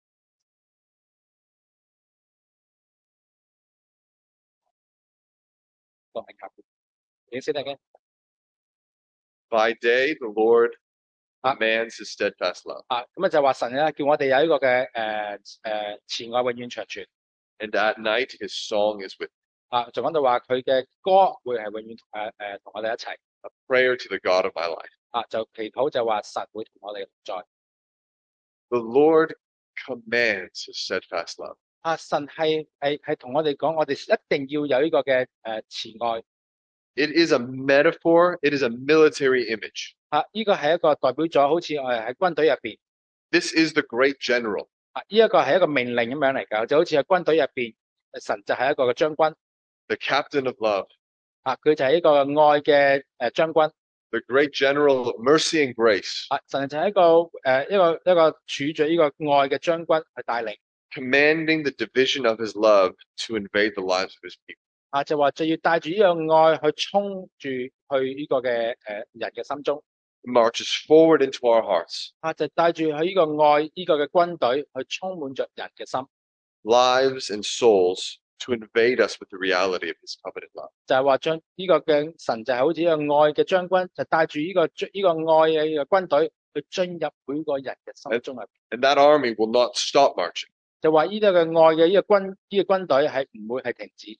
當係靠你先得嘅 By day the Lord Ah. commands his steadfast love, 啊，咁啊就話神咧叫我哋有呢個嘅誒誒慈愛永遠長存 and at night his song is with me, 啊，就講到話佢嘅歌會係永遠誒誒同我哋一齊 a prayer to the God of my life. 啊，就祈禱就話神會同我哋同在 The Lord commands his steadfast love. 啊，神係係係同我哋講，我哋一定要有呢個嘅誒慈愛 It is a metaphor, it is a military image. 啊，呢個係一個代表咗好似我哋喺軍隊入邊 This is the great general. 啊，呢一個係一個命令咁樣嚟㗎，就好似喺軍隊入邊，神就係一個嘅將軍 the captain of love, 啊，佢就係一個愛嘅誒將軍。 the great general of mercy and grace, 啊，神就係一個誒一個一個處住呢個愛嘅將軍去帶領。 commanding the division of his love to invade the lives of his people. 啊，就話就要帶住呢個愛去衝住去呢個嘅誒人嘅心中。 It marches forward into our hearts, 啊，就帶住佢呢個愛呢個嘅軍隊去充滿着人嘅心。 lives and souls to invade us with the reality of his covenant love. 就係話將呢個嘅神就係好似一個愛嘅將軍，就帶住呢個呢個愛嘅呢個軍隊去進入每個人嘅心中入邊。 And that army will not stop marching 就話呢啲嘅愛嘅呢個軍呢個軍隊係唔會係停止，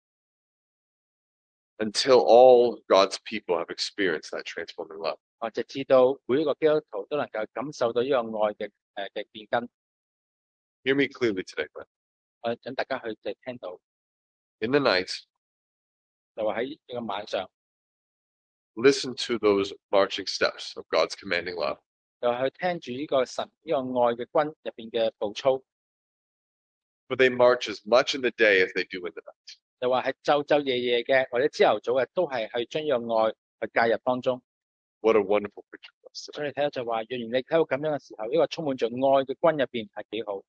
until all God's people have experienced that transforming love. 啊，直至到每一個基督徒都能夠感受到呢個愛嘅誒嘅變更。 Hear me clearly today, friend. 我等大家去就聽到， In the night, 就話喺呢個晚上， listen to those marching steps of God's commanding love. 就去聽住呢個神呢個愛嘅軍入邊嘅步操， For they march as much in the day as they do in the night. 就話係晝晝夜夜嘅或者朝頭早嘅，都係去將呢個愛去介入當中。 What a wonderful picture for us today. 所以你睇到就話，若然你睇到咁樣嘅時候，呢個充滿着愛嘅軍入邊係幾好。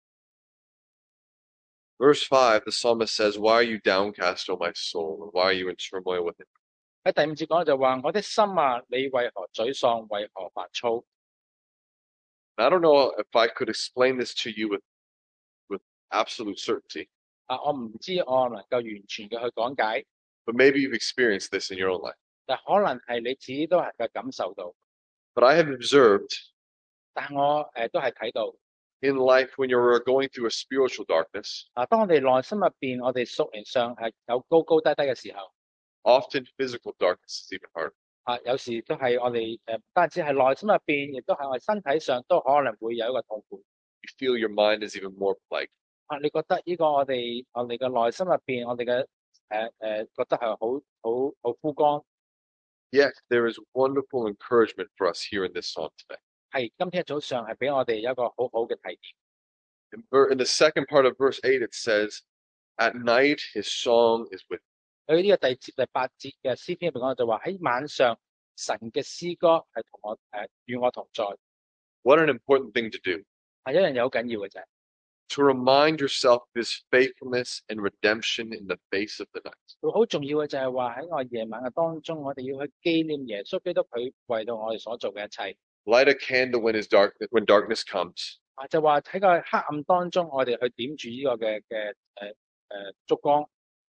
Verse five, the psalmist says, Why are you downcast, O my soul? And why are you in turmoil within me? 喺第五節講就話：我的心啊，你為何沮喪？為何煩躁？ I don't know if I could explain this to you with, with absolute certainty, 啊，我唔知我能夠完全嘅去講解， but maybe you've experienced this in your own life. 但可能係你自己都係嘅感受到。 But I have observed 但我誒、呃、都係睇到， in life when you're going through a spiritual darkness, 啊，當我哋內心入邊，我哋屬靈上係有高高低低嘅時候， often physical darkness is even harder. 啊，有時都係我哋誒唔單止係內心入邊，亦都係我哋身體上都可能會有一個痛苦。 You feel your mind is even more plagued. 啊，你覺得呢個我哋我哋嘅內心入邊，我哋嘅誒誒覺得係好好好枯乾。 Yet there is wonderful encouragement for us here in this psalm today. 係今天早上係俾我哋有一個好好嘅提點。 In, ver- in the second part of verse eight, it says, At night his song is with me. 佢呢個第節第八節嘅詩篇入邊講就話喺晚上神嘅詩歌係同我誒與我同在， What an important thing to do. 係一樣嘢好緊要嘅啫。 To remind yourself of his faithfulness and redemption in the face of the night. 佢好重要嘅就係話喺我夜晚嘅當中，我哋要去紀念耶穌基督佢為到我哋所做嘅一切。 Light a candle when his dark when darkness comes. 啊，就話喺個黑暗當中，我哋去點住呢個嘅嘅誒誒燭光。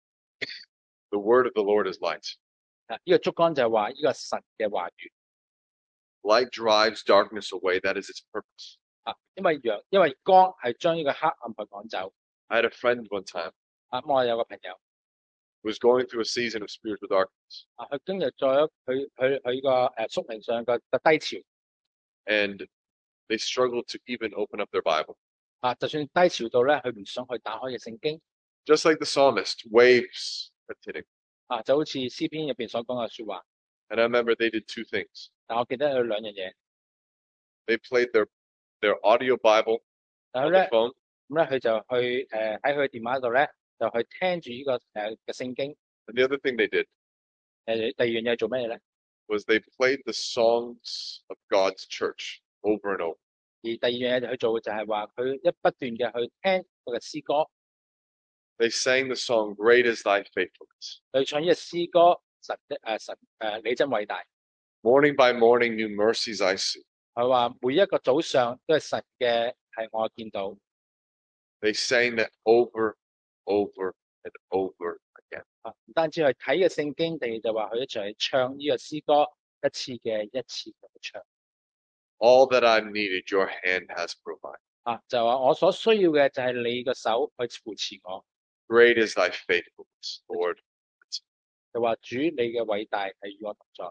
The word of the Lord is light. 啊，呢個燭光就係話呢個神嘅話語。 Light drives darkness away. That is its purpose. 啊，因為陽因為光係將呢個黑暗去趕走。 I had a friend one time 啊，咁我有個朋友 who was going through a season of spiritual darkness. 啊，佢經歷咗佢佢佢個誒宿命上嘅嘅低潮。 And they struggled to even open up their Bible. 啊，就算低潮到咧，佢唔想去打開嘅聖經。 Just like the psalmist, waves are hitting. 啊，就好似詩篇入邊所講嘅説話。 And I remember they did two things. 但我記得有兩樣嘢。 They played their their audio Bible 然後 on the 咧， phone, 咁咧佢就去誒喺佢電話度咧，就去聽住呢個誒嘅聖經。 and the other thing they did 誒第二樣嘢係做咩嘢咧？ was they played the songs of God's church over and over. 而第二樣嘢就去做嘅就係話佢一不斷嘅去聽佢嘅詩歌， They sang the song, Great is thy faithfulness. 去唱呢個詩歌，神的誒神誒你真偉大。 Morning by morning, new mercies I see. 佢話每一個早上都係神嘅係我見到。 They sang that over, over, and over again. 啊，唔單止去睇嘅聖經，第二就話佢一齊去唱呢個詩歌，一次嘅一次嘅唱。 All that I've needed, your hand has provided. 啊，就話我所需要嘅就係你個手去扶持我。 Great is thy faithfulness, Lord. 就話主你嘅偉大係與我同在。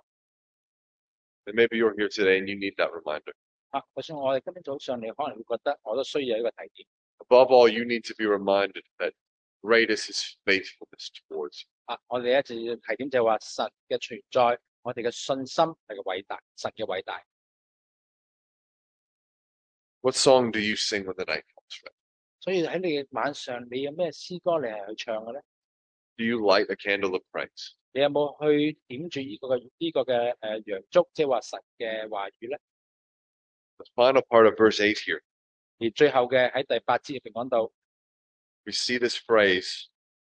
And maybe you're here today and you need that reminder. 啊，就算我哋今日早上，你可能會覺得我都需要一個提點。 Above all, you need to be reminded that great is his faithfulness towards you. 啊，我哋一直要提點就係話神嘅存在，我哋嘅信心係個偉大，神嘅偉大。 What song do you sing when the night comes, friend? 所以喺你嘅晚上，你有咩詩歌你係去唱嘅咧？ Do you light a candle of praise? 你有冇去點住呢個嘅呢、個嘅誒陽燭，即係話神嘅話語咧？ The final part of verse eight here, 而最後嘅喺第八節入邊講到， we see this phrase.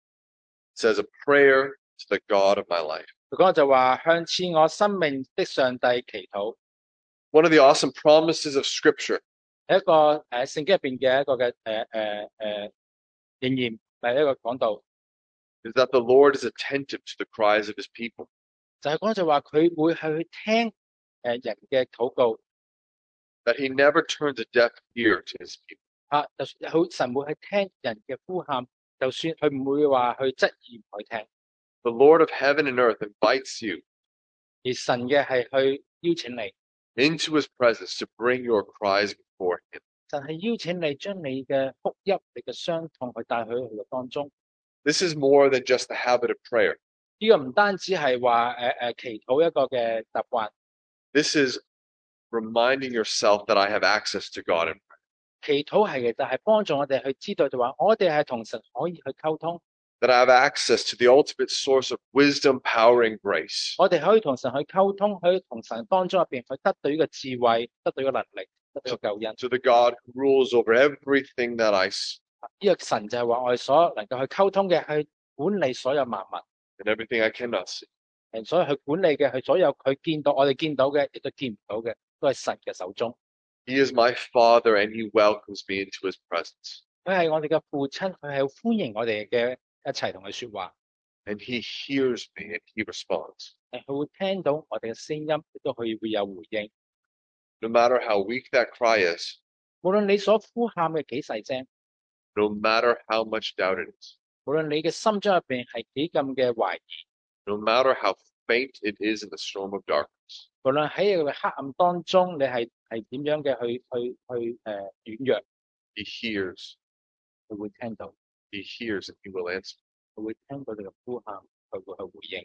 It says, a prayer to the God of my life. 佢講就話向賜我生命的上帝祈禱。 One of the awesome promises of Scripture 係一個誒、呃、聖經入邊嘅一個嘅誒誒誒應驗，係一個講道， is that the Lord is attentive to the cries of his people. 就係講就話佢會係去聽誒、呃、人嘅禱告。 That he never turns a deaf ear to his people. 啊，就算佢神會去聽人嘅呼喊，就算佢唔會話去質疑唔去聽。 The Lord of heaven and earth invites you 而神嘅係去邀請你， into his presence to bring your cries before him. 神係邀請你將你嘅哭泣、你嘅傷痛去帶去佢嘅當中。 This is more than just the habit of prayer. 呢、個唔單止係話誒誒祈禱一個嘅習慣， This is reminding yourself that I have access to God. And 祈禱係嘅就係幫助我哋去知道就話，我哋係同神可以去溝通， that I have access to the ultimate source of wisdom, power, and grace. 我哋可以同神去溝通，可以同神當中入邊去得到呢個智慧，得到呢個能力，得到呢個救恩。 To the God who rules over everything that I see 呢、個神就係話我哋所能夠去溝通嘅，去管理所有萬物， and everything I cannot see. 誒，所以去管理嘅，係所有佢見到我哋見到嘅，亦都見唔到嘅，都係神嘅手中。 He is my Father, and he welcomes me into his presence. 佢係我哋嘅父親，佢係歡迎我哋嘅一齊同佢說話， And he hears me and he responds. 誒，佢會聽到我哋嘅聲音，亦都佢會有回應。 No matter how weak that cry is, 無論你所呼喊嘅幾細聲， no matter how much doubt it is, 無論你嘅心中入邊係幾咁嘅懷疑， no matter how faint it is in the storm of darkness, 無論喺你嘅黑暗當中，你係係點樣嘅去去去誒軟弱， he hears, 佢會聽到， he hears and he will answer. 佢會聽到你嘅呼喊，佢會去回應。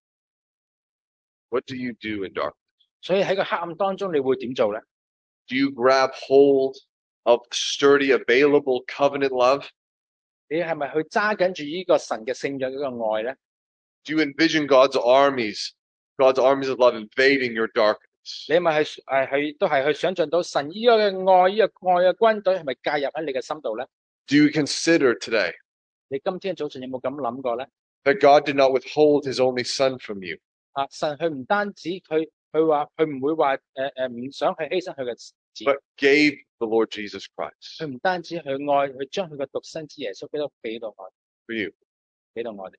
What do you do in darkness? 所以喺個黑暗當中，你會點做咧？ Do you grab hold of sturdy, available covenant love? 你係咪去揸緊住呢個神嘅聖約呢個愛咧？ Do you envision God's armies, God's armies of love invading your darkness? 你係咪係係係都係去想象到神呢個嘅愛，呢、個愛嘅軍隊係咪介入喺你嘅心度咧？ Do you consider today 你今天早上有冇咁諗過咧？ that God did not withhold his only son from you, 啊，神佢唔單止佢佢話佢唔會話誒誒唔想去犧牲佢嘅子， but gave the Lord Jesus Christ 佢唔單止去愛，佢將佢嘅獨生子耶穌基督俾到我， for you? 俾到我哋。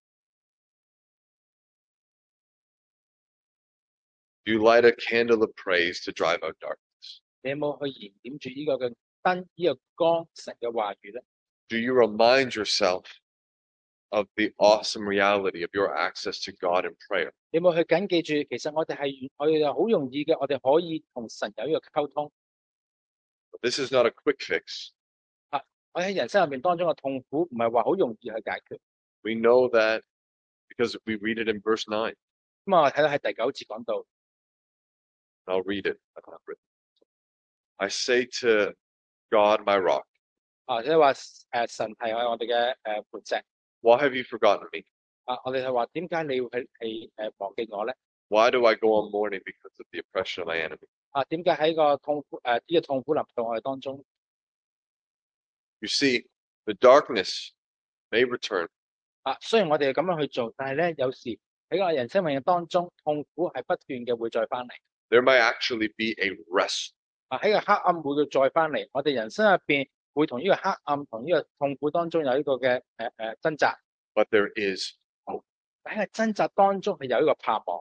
Do you light a candle of praise to drive out darkness? 你有冇去燃點住呢個嘅燈，呢、個光神嘅話語咧？ Do you remind yourself of the awesome reality of your access to God in prayer? 你有冇去緊記住？其實我哋係我哋係好容易嘅，我哋可以同神有呢個溝通。 This is not a quick fix. 我喺人生入面當中嘅痛苦，唔係話好容易去解決。 We know that because we read it in verse nine. 咁啊，我睇到喺第九節講到， I'll read it. I don't have it written. I say to God, my rock, 啊，即係話誒神係我哋嘅誒磐石。 why have you forgotten me? 啊，我哋係話點解你會係係誒忘記我咧？ Why do I go on mourning because of the oppression of my enemy? 啊，點解喺個痛苦誒呢、個痛苦臨到我哋當中？ You see, the darkness may return, 啊，雖然我哋咁樣去做，但係咧有時喺個人生命嘅當中，痛苦係不斷嘅會再翻嚟。 there might actually be a rest. 啊，喺個黑暗會再翻嚟，我哋人生入邊會同呢個黑暗同呢個痛苦當中有呢個嘅誒誒掙扎。 But there is hope 喺個掙扎當中係有一個盼望，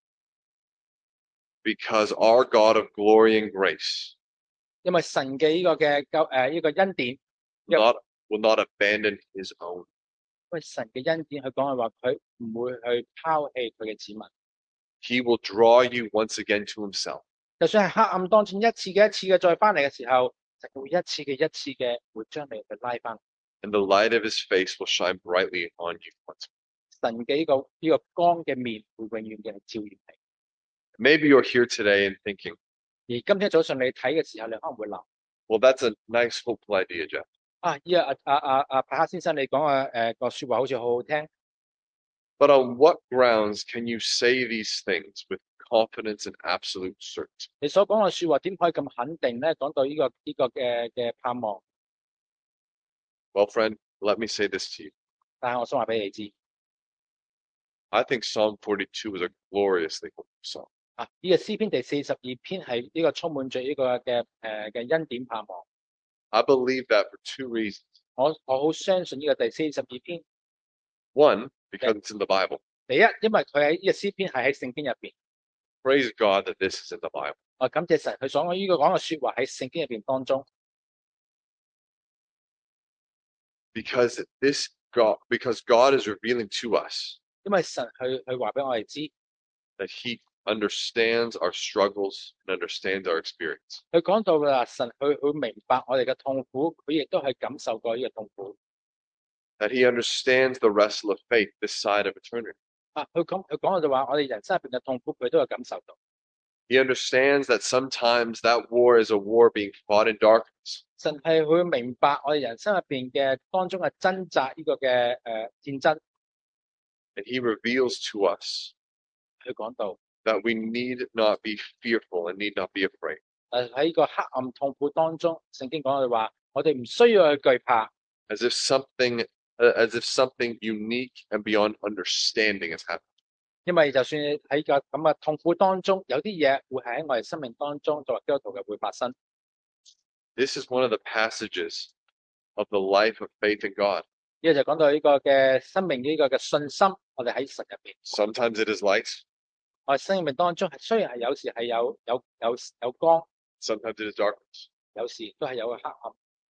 because our God of glory and grace 因為神嘅呢個嘅救誒呢個恩典，因 will not, will not abandon his own. 為神嘅恩典，佢講係話佢唔會去拋棄佢嘅子民。 He will draw you once again to himself. 就算係黑暗當中一次嘅一次嘅再翻嚟嘅時候，就會一次嘅一次嘅會將你去拉翻。 And the light of his face will shine brightly on you once more. 神嘅呢個呢個光嘅面會永遠嘅照耀你。 Maybe you're here today and thinking, 而今天早上你睇嘅時候，你可能會諗 well, that's a nice, hopeful idea, Jeff. 啊，呢個阿阿阿阿帕克先生你講嘅誒個説話好似好好聽， But on what grounds can you say these things with confidence and absolute certainty? 你所講嘅說話點可以咁肯定咧？講到呢、個呢、個嘅嘅盼望， Well, friend, let me say this to you. 但係我想話俾你知， I think Psalm forty-two is a gloriously holy psalm. 啊，呢、個詩篇第四十二篇係呢個充滿著呢個嘅誒嘅恩典盼望。 I believe that for two reasons. 我我好相信呢個第四十二篇。 One, because it's in the Bible. 第一，因為佢喺呢個詩篇係喺聖經入邊。 Praise God that this is in the Bible. 我感謝神，佢所講呢個講嘅説話喺聖經入邊當中。 Because this God, because God is revealing to us 因為神佢佢話俾我哋知， that He understands our struggles and understands our experience. 佢講到話神佢佢明白我哋嘅痛苦，佢亦都係感受過呢個痛苦。 That He understands the wrestle of faith this side of eternity. 啊，佢講佢講到就話我哋人生入邊嘅痛苦，佢都有感受到。 He understands that sometimes that war is a war being fought in darkness. 神係會明白我哋人生入邊嘅當中嘅掙扎呢個嘅誒、呃、戰爭。 And He reveals to us 佢講到 that we need not be fearful and need not be afraid. 誒喺呢個黑暗痛苦當中，聖經講到話我哋唔需要去懼怕， As if something, uh, as if something unique and beyond understanding has happened. 因為就算喺個咁嘅痛苦當中，有啲嘢會係喺我哋生命當中作為基督徒嘅會發生。 This is one of the passages of the life of faith in God. 呢個就講到呢個嘅生命呢個嘅信心，我哋喺神入邊， Sometimes it is light, 我哋生命當中係雖然係有時係有有有有光， sometimes it is darkness. 有時都係有個黑暗。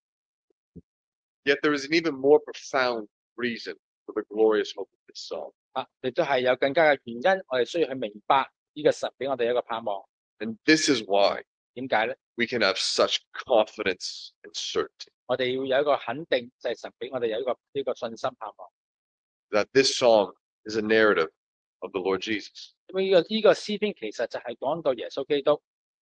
Yet there is an even more profound reason for the glorious hope of this psalm. 啊，亦都係有更加嘅原因，我哋需要去明白呢個神俾我哋一個盼望。 And this is why 點解咧？ we can have such confidence and certainty 我哋要有一個肯定，就係神俾我哋有一個呢個信心盼望。 that this psalm is a narrative of the Lord Jesus. 因為呢個呢個詩篇其實就係講到耶穌基督。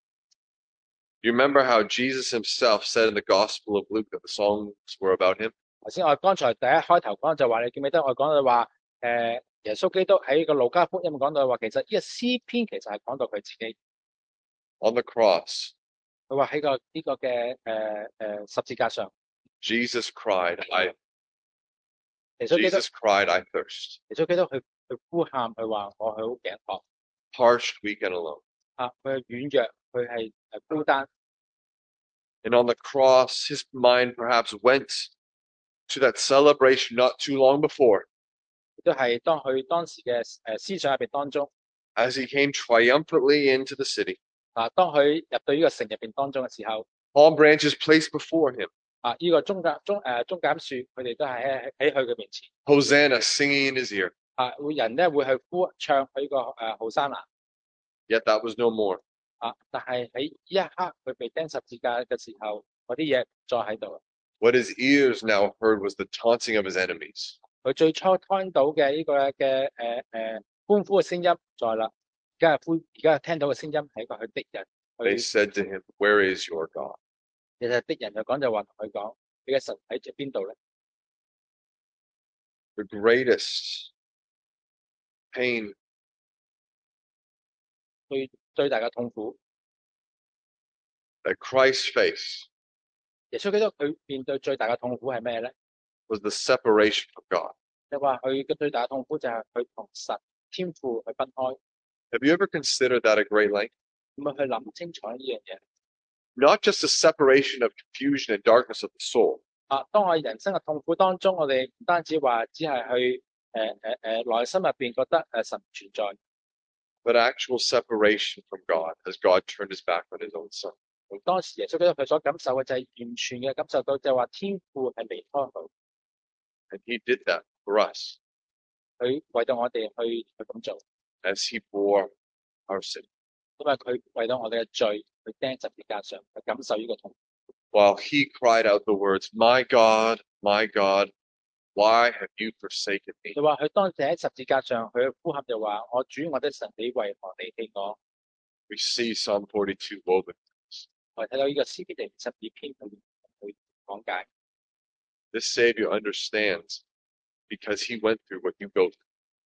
You remember how Jesus himself said in the Gospel of Luke that the songs were about him? 頭先我剛才第一開頭講就話，你記唔記得我講到話，誒耶穌基督喺個路加福音講到話，其實呢個詩篇其實係講到佢自己。 On the cross, 佢話喺個呢個嘅誒誒十字架上， Jesus cried, I 耶穌基督 Jesus cried, I thirst. 耶穌基督去去呼喊，佢話我係好頸渴 Parched, weak, and alone. 啊，佢係軟弱，佢係誒孤單。 And on the cross, his mind perhaps went to that celebration not too long before 亦都係當佢當時嘅誒思想入邊當中， as he came triumphantly into the city. 啊，當佢入到呢個城入邊當中嘅時候， Palm branches placed before him. 啊，呢、個中間中誒中間樹，佢哋都係喺喺佢嘅面前， Hosanna singing in his ear. 啊，會人咧會去呼唱佢個誒好山拿， Yet that was no more. 啊，但係喺呢一刻佢被釘十字架嘅時候，嗰啲嘢唔再喺度啦。 What his ears now heard was the taunting of his enemies. 佢最初聽到嘅呢個嘅誒誒歡呼嘅聲音唔在啦，而家係呼，而家聽到嘅聲音係一個佢敵人， They 佢 said to him, Where is your God? 其實敵人就講就話同佢講，你嘅神喺喺邊度咧？ The greatest pain 最最大嘅痛苦， that Christ faced 耶穌基督佢面對最大嘅痛苦係咩咧？ was the separation from God. 就話佢嘅最大嘅痛苦就係佢同神天父去分開。 Have you ever considered that at great length? 咁啊，去諗清楚呢樣嘢。 Not just the separation of confusion and darkness of the soul, 啊，當我人生嘅痛苦當中，我哋唔單止話只係去誒誒誒內心入邊覺得誒神唔存在， but actual separation from God as God turned his back on his own son. 當時耶穌基督佢所感受嘅就係完全嘅感受到，就係話天父係離開佢， And he did that for us 佢為到我哋去去咁做， as he bore our sin. 因為佢為到我哋嘅罪去釘十字架上，去感受呢個痛苦。 While he cried out the words, My God, my God, why have you forsaken me? 佢話佢當時喺十字架上，佢嘅呼喊就話：我主我的神，你為何離棄我？ We see Psalm forty-two woven. 我哋睇到呢個詩篇第十二篇裏面去講解。 This Savior understands because he went through what you go through.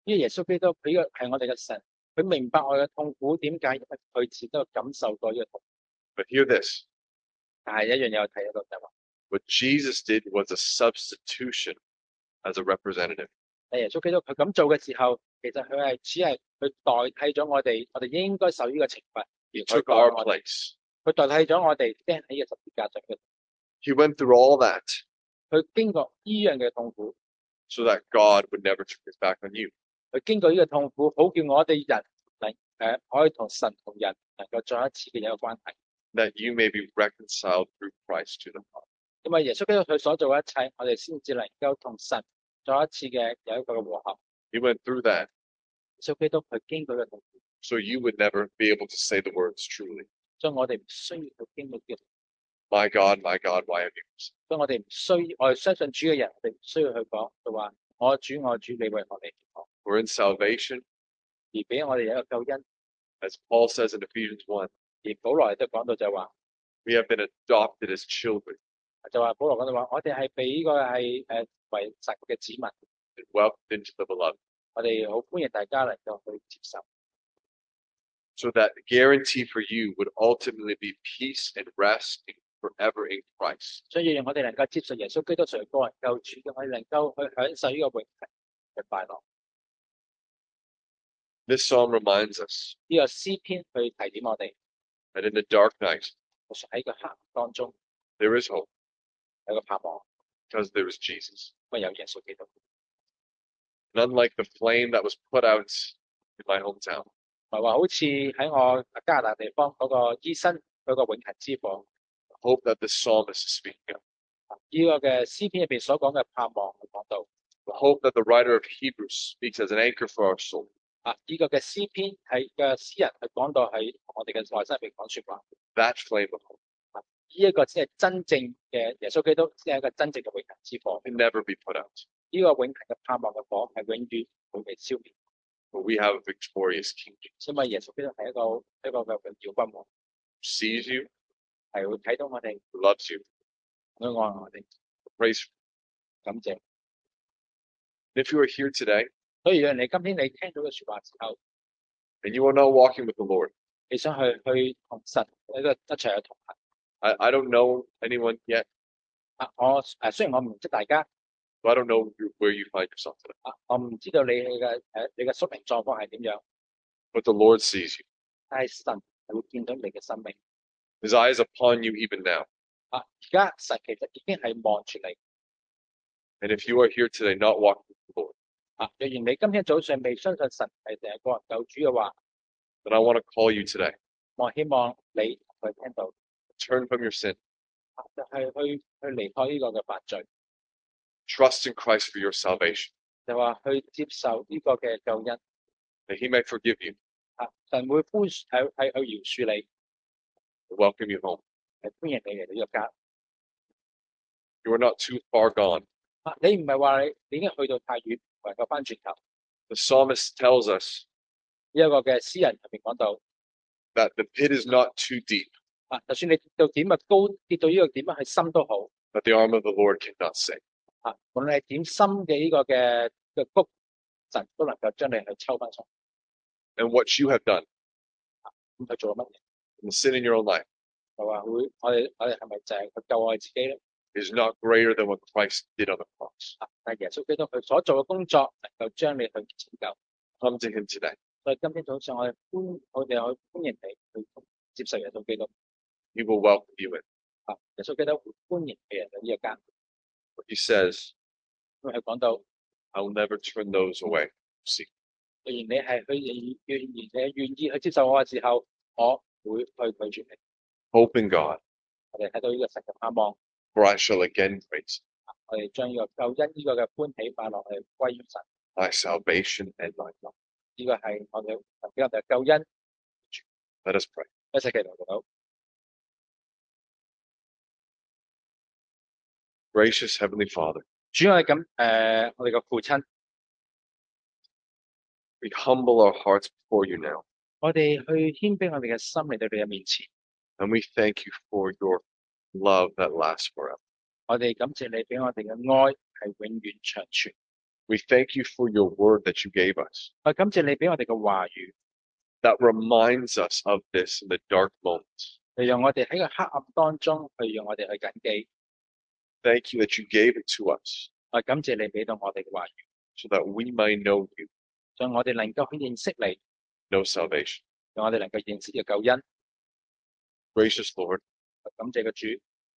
呢個耶穌基督佢呢個係我哋嘅神，佢明白我哋嘅痛苦，點解？因為佢自己都感受過呢個痛苦。 But hear this. 但係一樣有睇到就係話， What Jesus did was a substitution as a representative. 耶穌基督佢咁做嘅時候，其實佢係只係去代替咗我哋，我哋應該受呢個懲罰，而 He 去 took 代 our 我哋， place. 佢代替咗我哋釘喺呢個十字架上嘅， He went through all that 佢經過呢樣嘅痛苦， so that God would never turn his back on you. 佢經過呢個痛苦，好叫我哋人能誒可以同神同人能夠再一次嘅有一個關係。 That you may be reconciled through Christ to the Father. 因為耶穌基督佢所做嘅一切，我哋先至能夠同神再一次嘅有一個嘅和合。 He went through that 耶穌基督佢經過嘅痛苦， so you would never be able to say the words truly. 所以我哋唔需要去經歷嘅， My God, my God, why have you forsaken me? 所以我哋唔需要，我哋相信主嘅人，我哋唔需要去講，就話我主我主，你為何離棄我？ We're in salvation, 而俾我哋有一個救恩。 as Paul says in Ephesians one. 而保羅亦都講到就話， We have been adopted as children 就話保羅講到話，我哋係俾呢個係誒為神嘅子民， and welcomed into the beloved. 我哋好歡迎大家能夠去接受。 So that guarantee for you would ultimately be peace and rest in- forever in Christ. 所以讓我哋能夠接受耶穌基督作為個人救主嘅，我哋能夠去享受呢個永恆嘅快樂。 This psalm reminds us 呢、個詩篇去提點我哋， that in the dark night, 其實喺個黑暗當中 there is hope 有個盼望， because there is Jesus. 因為有耶穌基督。 And unlike the flame that was put out in my hometown, 唔係話好似喺我加拿大地方嗰個醫生嗰個永恆之火， the hope that the psalmist is speaking of, 呢、個嘅詩篇入邊所講嘅盼望，佢講到 the hope that the writer of Hebrews speaks as an anchor for our soul, 啊，呢、個嘅詩篇係嘅詩人去講到喺我哋嘅內心入邊講説話， that flame of hope 呢一個先係真正嘅耶穌基督，先係一個真正嘅永恆之火。 can never be put out. 呢、個永恆嘅盼望嘅火係永遠唔會被消滅， But we have a victorious King 因為耶穌基督係一個一個嘅榮耀君王， who sees you, 係會睇到我哋， who loves you, 會愛我哋， prays you. 感謝。 And if you are here today 所以讓你今天你聽到嘅説話時候， and you are not walking with the Lord, 你想去去同神一個一齊去同行。 I, I don't know anyone yet, 啊，我誒雖然我唔識大家， so I don't know where you find yourself today. 啊，我唔知道你嘅誒你嘅宿命狀況係點樣， But the Lord sees you. 但係神係會見到你嘅生命。 His eye is upon you even now. 啊，而家神其實已經係望住你。 And if you are here today not walking with the Lord, 啊，若然你今天早上未相信神係第一個人救主嘅話， then I want to call you today. 我希望你佢聽到， Turn from your sin. 啊，就係去去離開呢個嘅犯罪， Trust in Christ for your salvation, 就話去接受呢個嘅救恩。 that he may forgive you 啊，神會寬恕係係去饒恕你， and welcome you home. 係歡迎你嚟到呢個家。 You are not too far gone. 啊，你唔係話你你已經去到太遠，能夠翻轉頭。 The psalmist tells us 呢一個嘅詩人入邊講到， that the pit is not too deep, 啊，就算你跌到點啊高，跌到呢個點啊係深都好， that the arm of the Lord cannot save. 啊，無論係點深嘅呢個嘅嘅谷，神都能夠將你去抽翻出。 And what you have done 咁佢做咗乜嘢？ and the sin in your own life 就話會我哋我哋係咪就係去救我哋自己咧？ is not greater than what Christ did on the cross. 啊，但係耶穌基督佢所做嘅工作能夠將你去拯救。 Come to him today. 所以今天早上我哋歡我哋去歡迎你去接受耶穌基督。 He will welcome you in. 啊，耶穌基督會歡迎你嚟到呢個家， He says, 因為佢講到， I will never turn those away. See, 既然你係去願願意你願意去接受我嘅時候，我會去拒絕你。 hope in God, 我哋睇到呢個神嘅盼望， for I shall again praise 我哋將呢個救恩呢個嘅歡喜快樂去歸於神。 thy salvation and thy love. 呢個係我哋神俾我哋嘅救恩。 Let us pray. 一齊祈禱到， Gracious Heavenly Father, 主我哋咁誒，我哋嘅父親， we humble our hearts before you now, 我哋去謙卑我哋嘅心嚟到你嘅面前， and we thank you for your love that lasts forever. 我哋感謝你俾我哋嘅愛係永遠長存。 We thank you for your word that you gave us 我感謝你俾我哋嘅話語， that reminds us of this in the dark moments. 嚟讓我哋喺個黑暗當中去讓我哋去謹記。 Thank you that you gave it to us 我感謝你俾到我哋嘅話語， so that we might know you, 讓我哋能夠去認識你， know salvation. 讓我哋能夠認識嘅救恩。 Gracious Lord, 我感謝個主，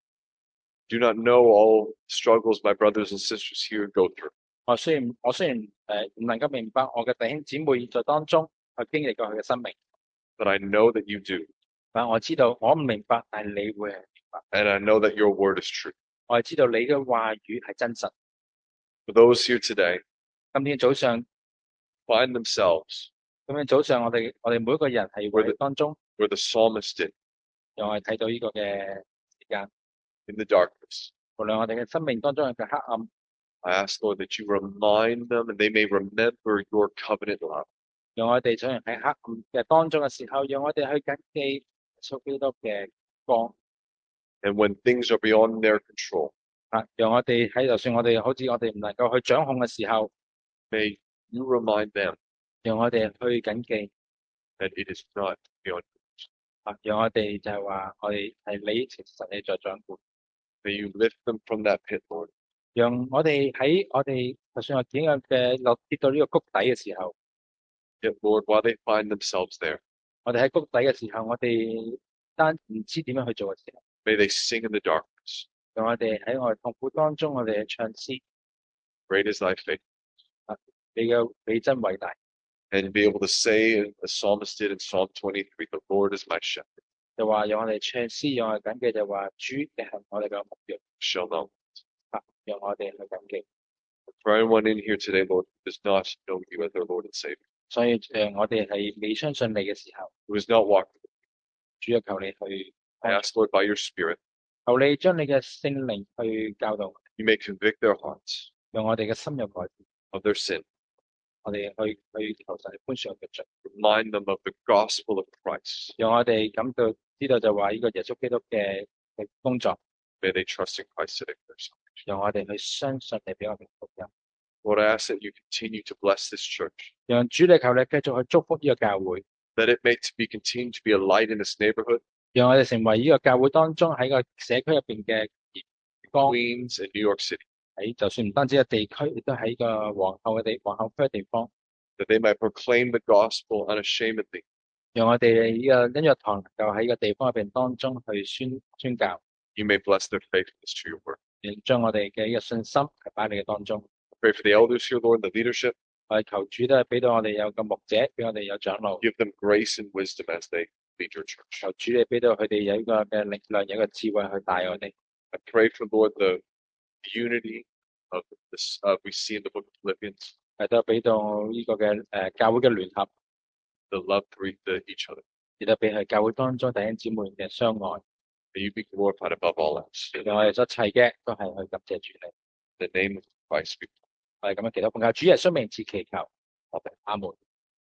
do not know all struggles my brothers and sisters here go through, 我雖然我雖然誒唔能夠明白我嘅弟兄姊妹在當中去經歷過佢嘅生命， but I know that you do, 但我知道我唔明白，但係你會係明白。 and I know that your word is true. 我係知道你嘅話語係真實。 For those here today, 今天早上， find themselves 今天早上我哋我哋每一個人係會喺當中， where the psalmist did, 讓我哋睇到呢個嘅時間， in the darkness. 無論我哋嘅生命當中嘅黑暗， I ask, Lord, that you remind them and they may remember your covenant love. 讓我哋雖然喺黑暗嘅當中嘅時候，讓我哋去謹記耶穌基督嘅光 And when things are beyond their control, 啊！讓我哋喺就算我哋好似我哋唔能夠去掌控嘅時候， may you remind them 讓我哋去謹記 that it is not beyond. 啊！讓我哋就係話我哋係你其實你在掌管， May you lift them from that pit, Lord. 讓我哋喺我哋就算我點樣嘅落跌到呢個谷底嘅時候， Yet, Lord, while they find themselves there, 我哋喺谷底嘅時候，我哋單唔知點樣去做嘅時候， may they sing in the darkness. 讓我哋喺我哋痛苦當中，我哋唱詩， Great is thy faith. 你嘅你真偉大， And be able to say, as the psalmist did in Psalm twenty-three, the Lord is my shepherd, 就話讓我哋唱詩，讓我哋謹記就話主你係我哋嘅牧羊， shall know. 啊！讓我哋去謹記。 For anyone in here today, Lord, who does not know you as their Lord and Savior, 所以誒，我哋係未相信你嘅時候， who has not walked with you, 主要求你去， I ask, Lord, by your Spirit, 求你將你嘅聖靈去教導我哋， you may convict their hearts 讓我哋嘅心有改變， of their sin. 我哋去去求神寬恕我嘅罪， Remind them of the gospel of Christ. 讓我哋感到知道就話呢個耶穌基督嘅嘅工作， May they trust in Christ today for their salvation. 讓我哋去相信你俾我哋福音， Lord, I ask that you continue to bless this church, 讓主你求你繼續去祝福呢個教會， that it may to be continue to be a light in this neighborhood, 讓我哋成為呢個教會當中喺個社區入邊嘅光， Queens and New York City, 喺就算唔單止係地區，亦都喺個皇后嘅地皇后區嘅地方， that they might proclaim the gospel unashamedly, 讓我哋呢個恩約堂能夠喺個地方入邊當中去宣宣教。 you may bless their faithfulness to your word. 將我哋嘅呢個信心係擺喺你嘅當中。 Pray for the elders here, Lord, and the leadership. 我哋求主都係俾到我哋有個牧者，俾我哋有長老。 Give them grace and wisdom as they lead your church. 求主你俾到佢哋有呢個嘅力量，有一個智慧去帶我哋。 I pray for, Lord, the unity of this uh, we see in the book of Philippians, 係都俾到呢個嘅誒教會嘅聯合， the love to each each other. 亦都俾佢教會當中弟兄姊妹嘅相愛。 May you be glorified above all else. 讓我哋所一切嘅都係去感謝主你。 In the name of Christ, we 我哋咁樣祈禱奉靠主耶穌名字祈求，阿門。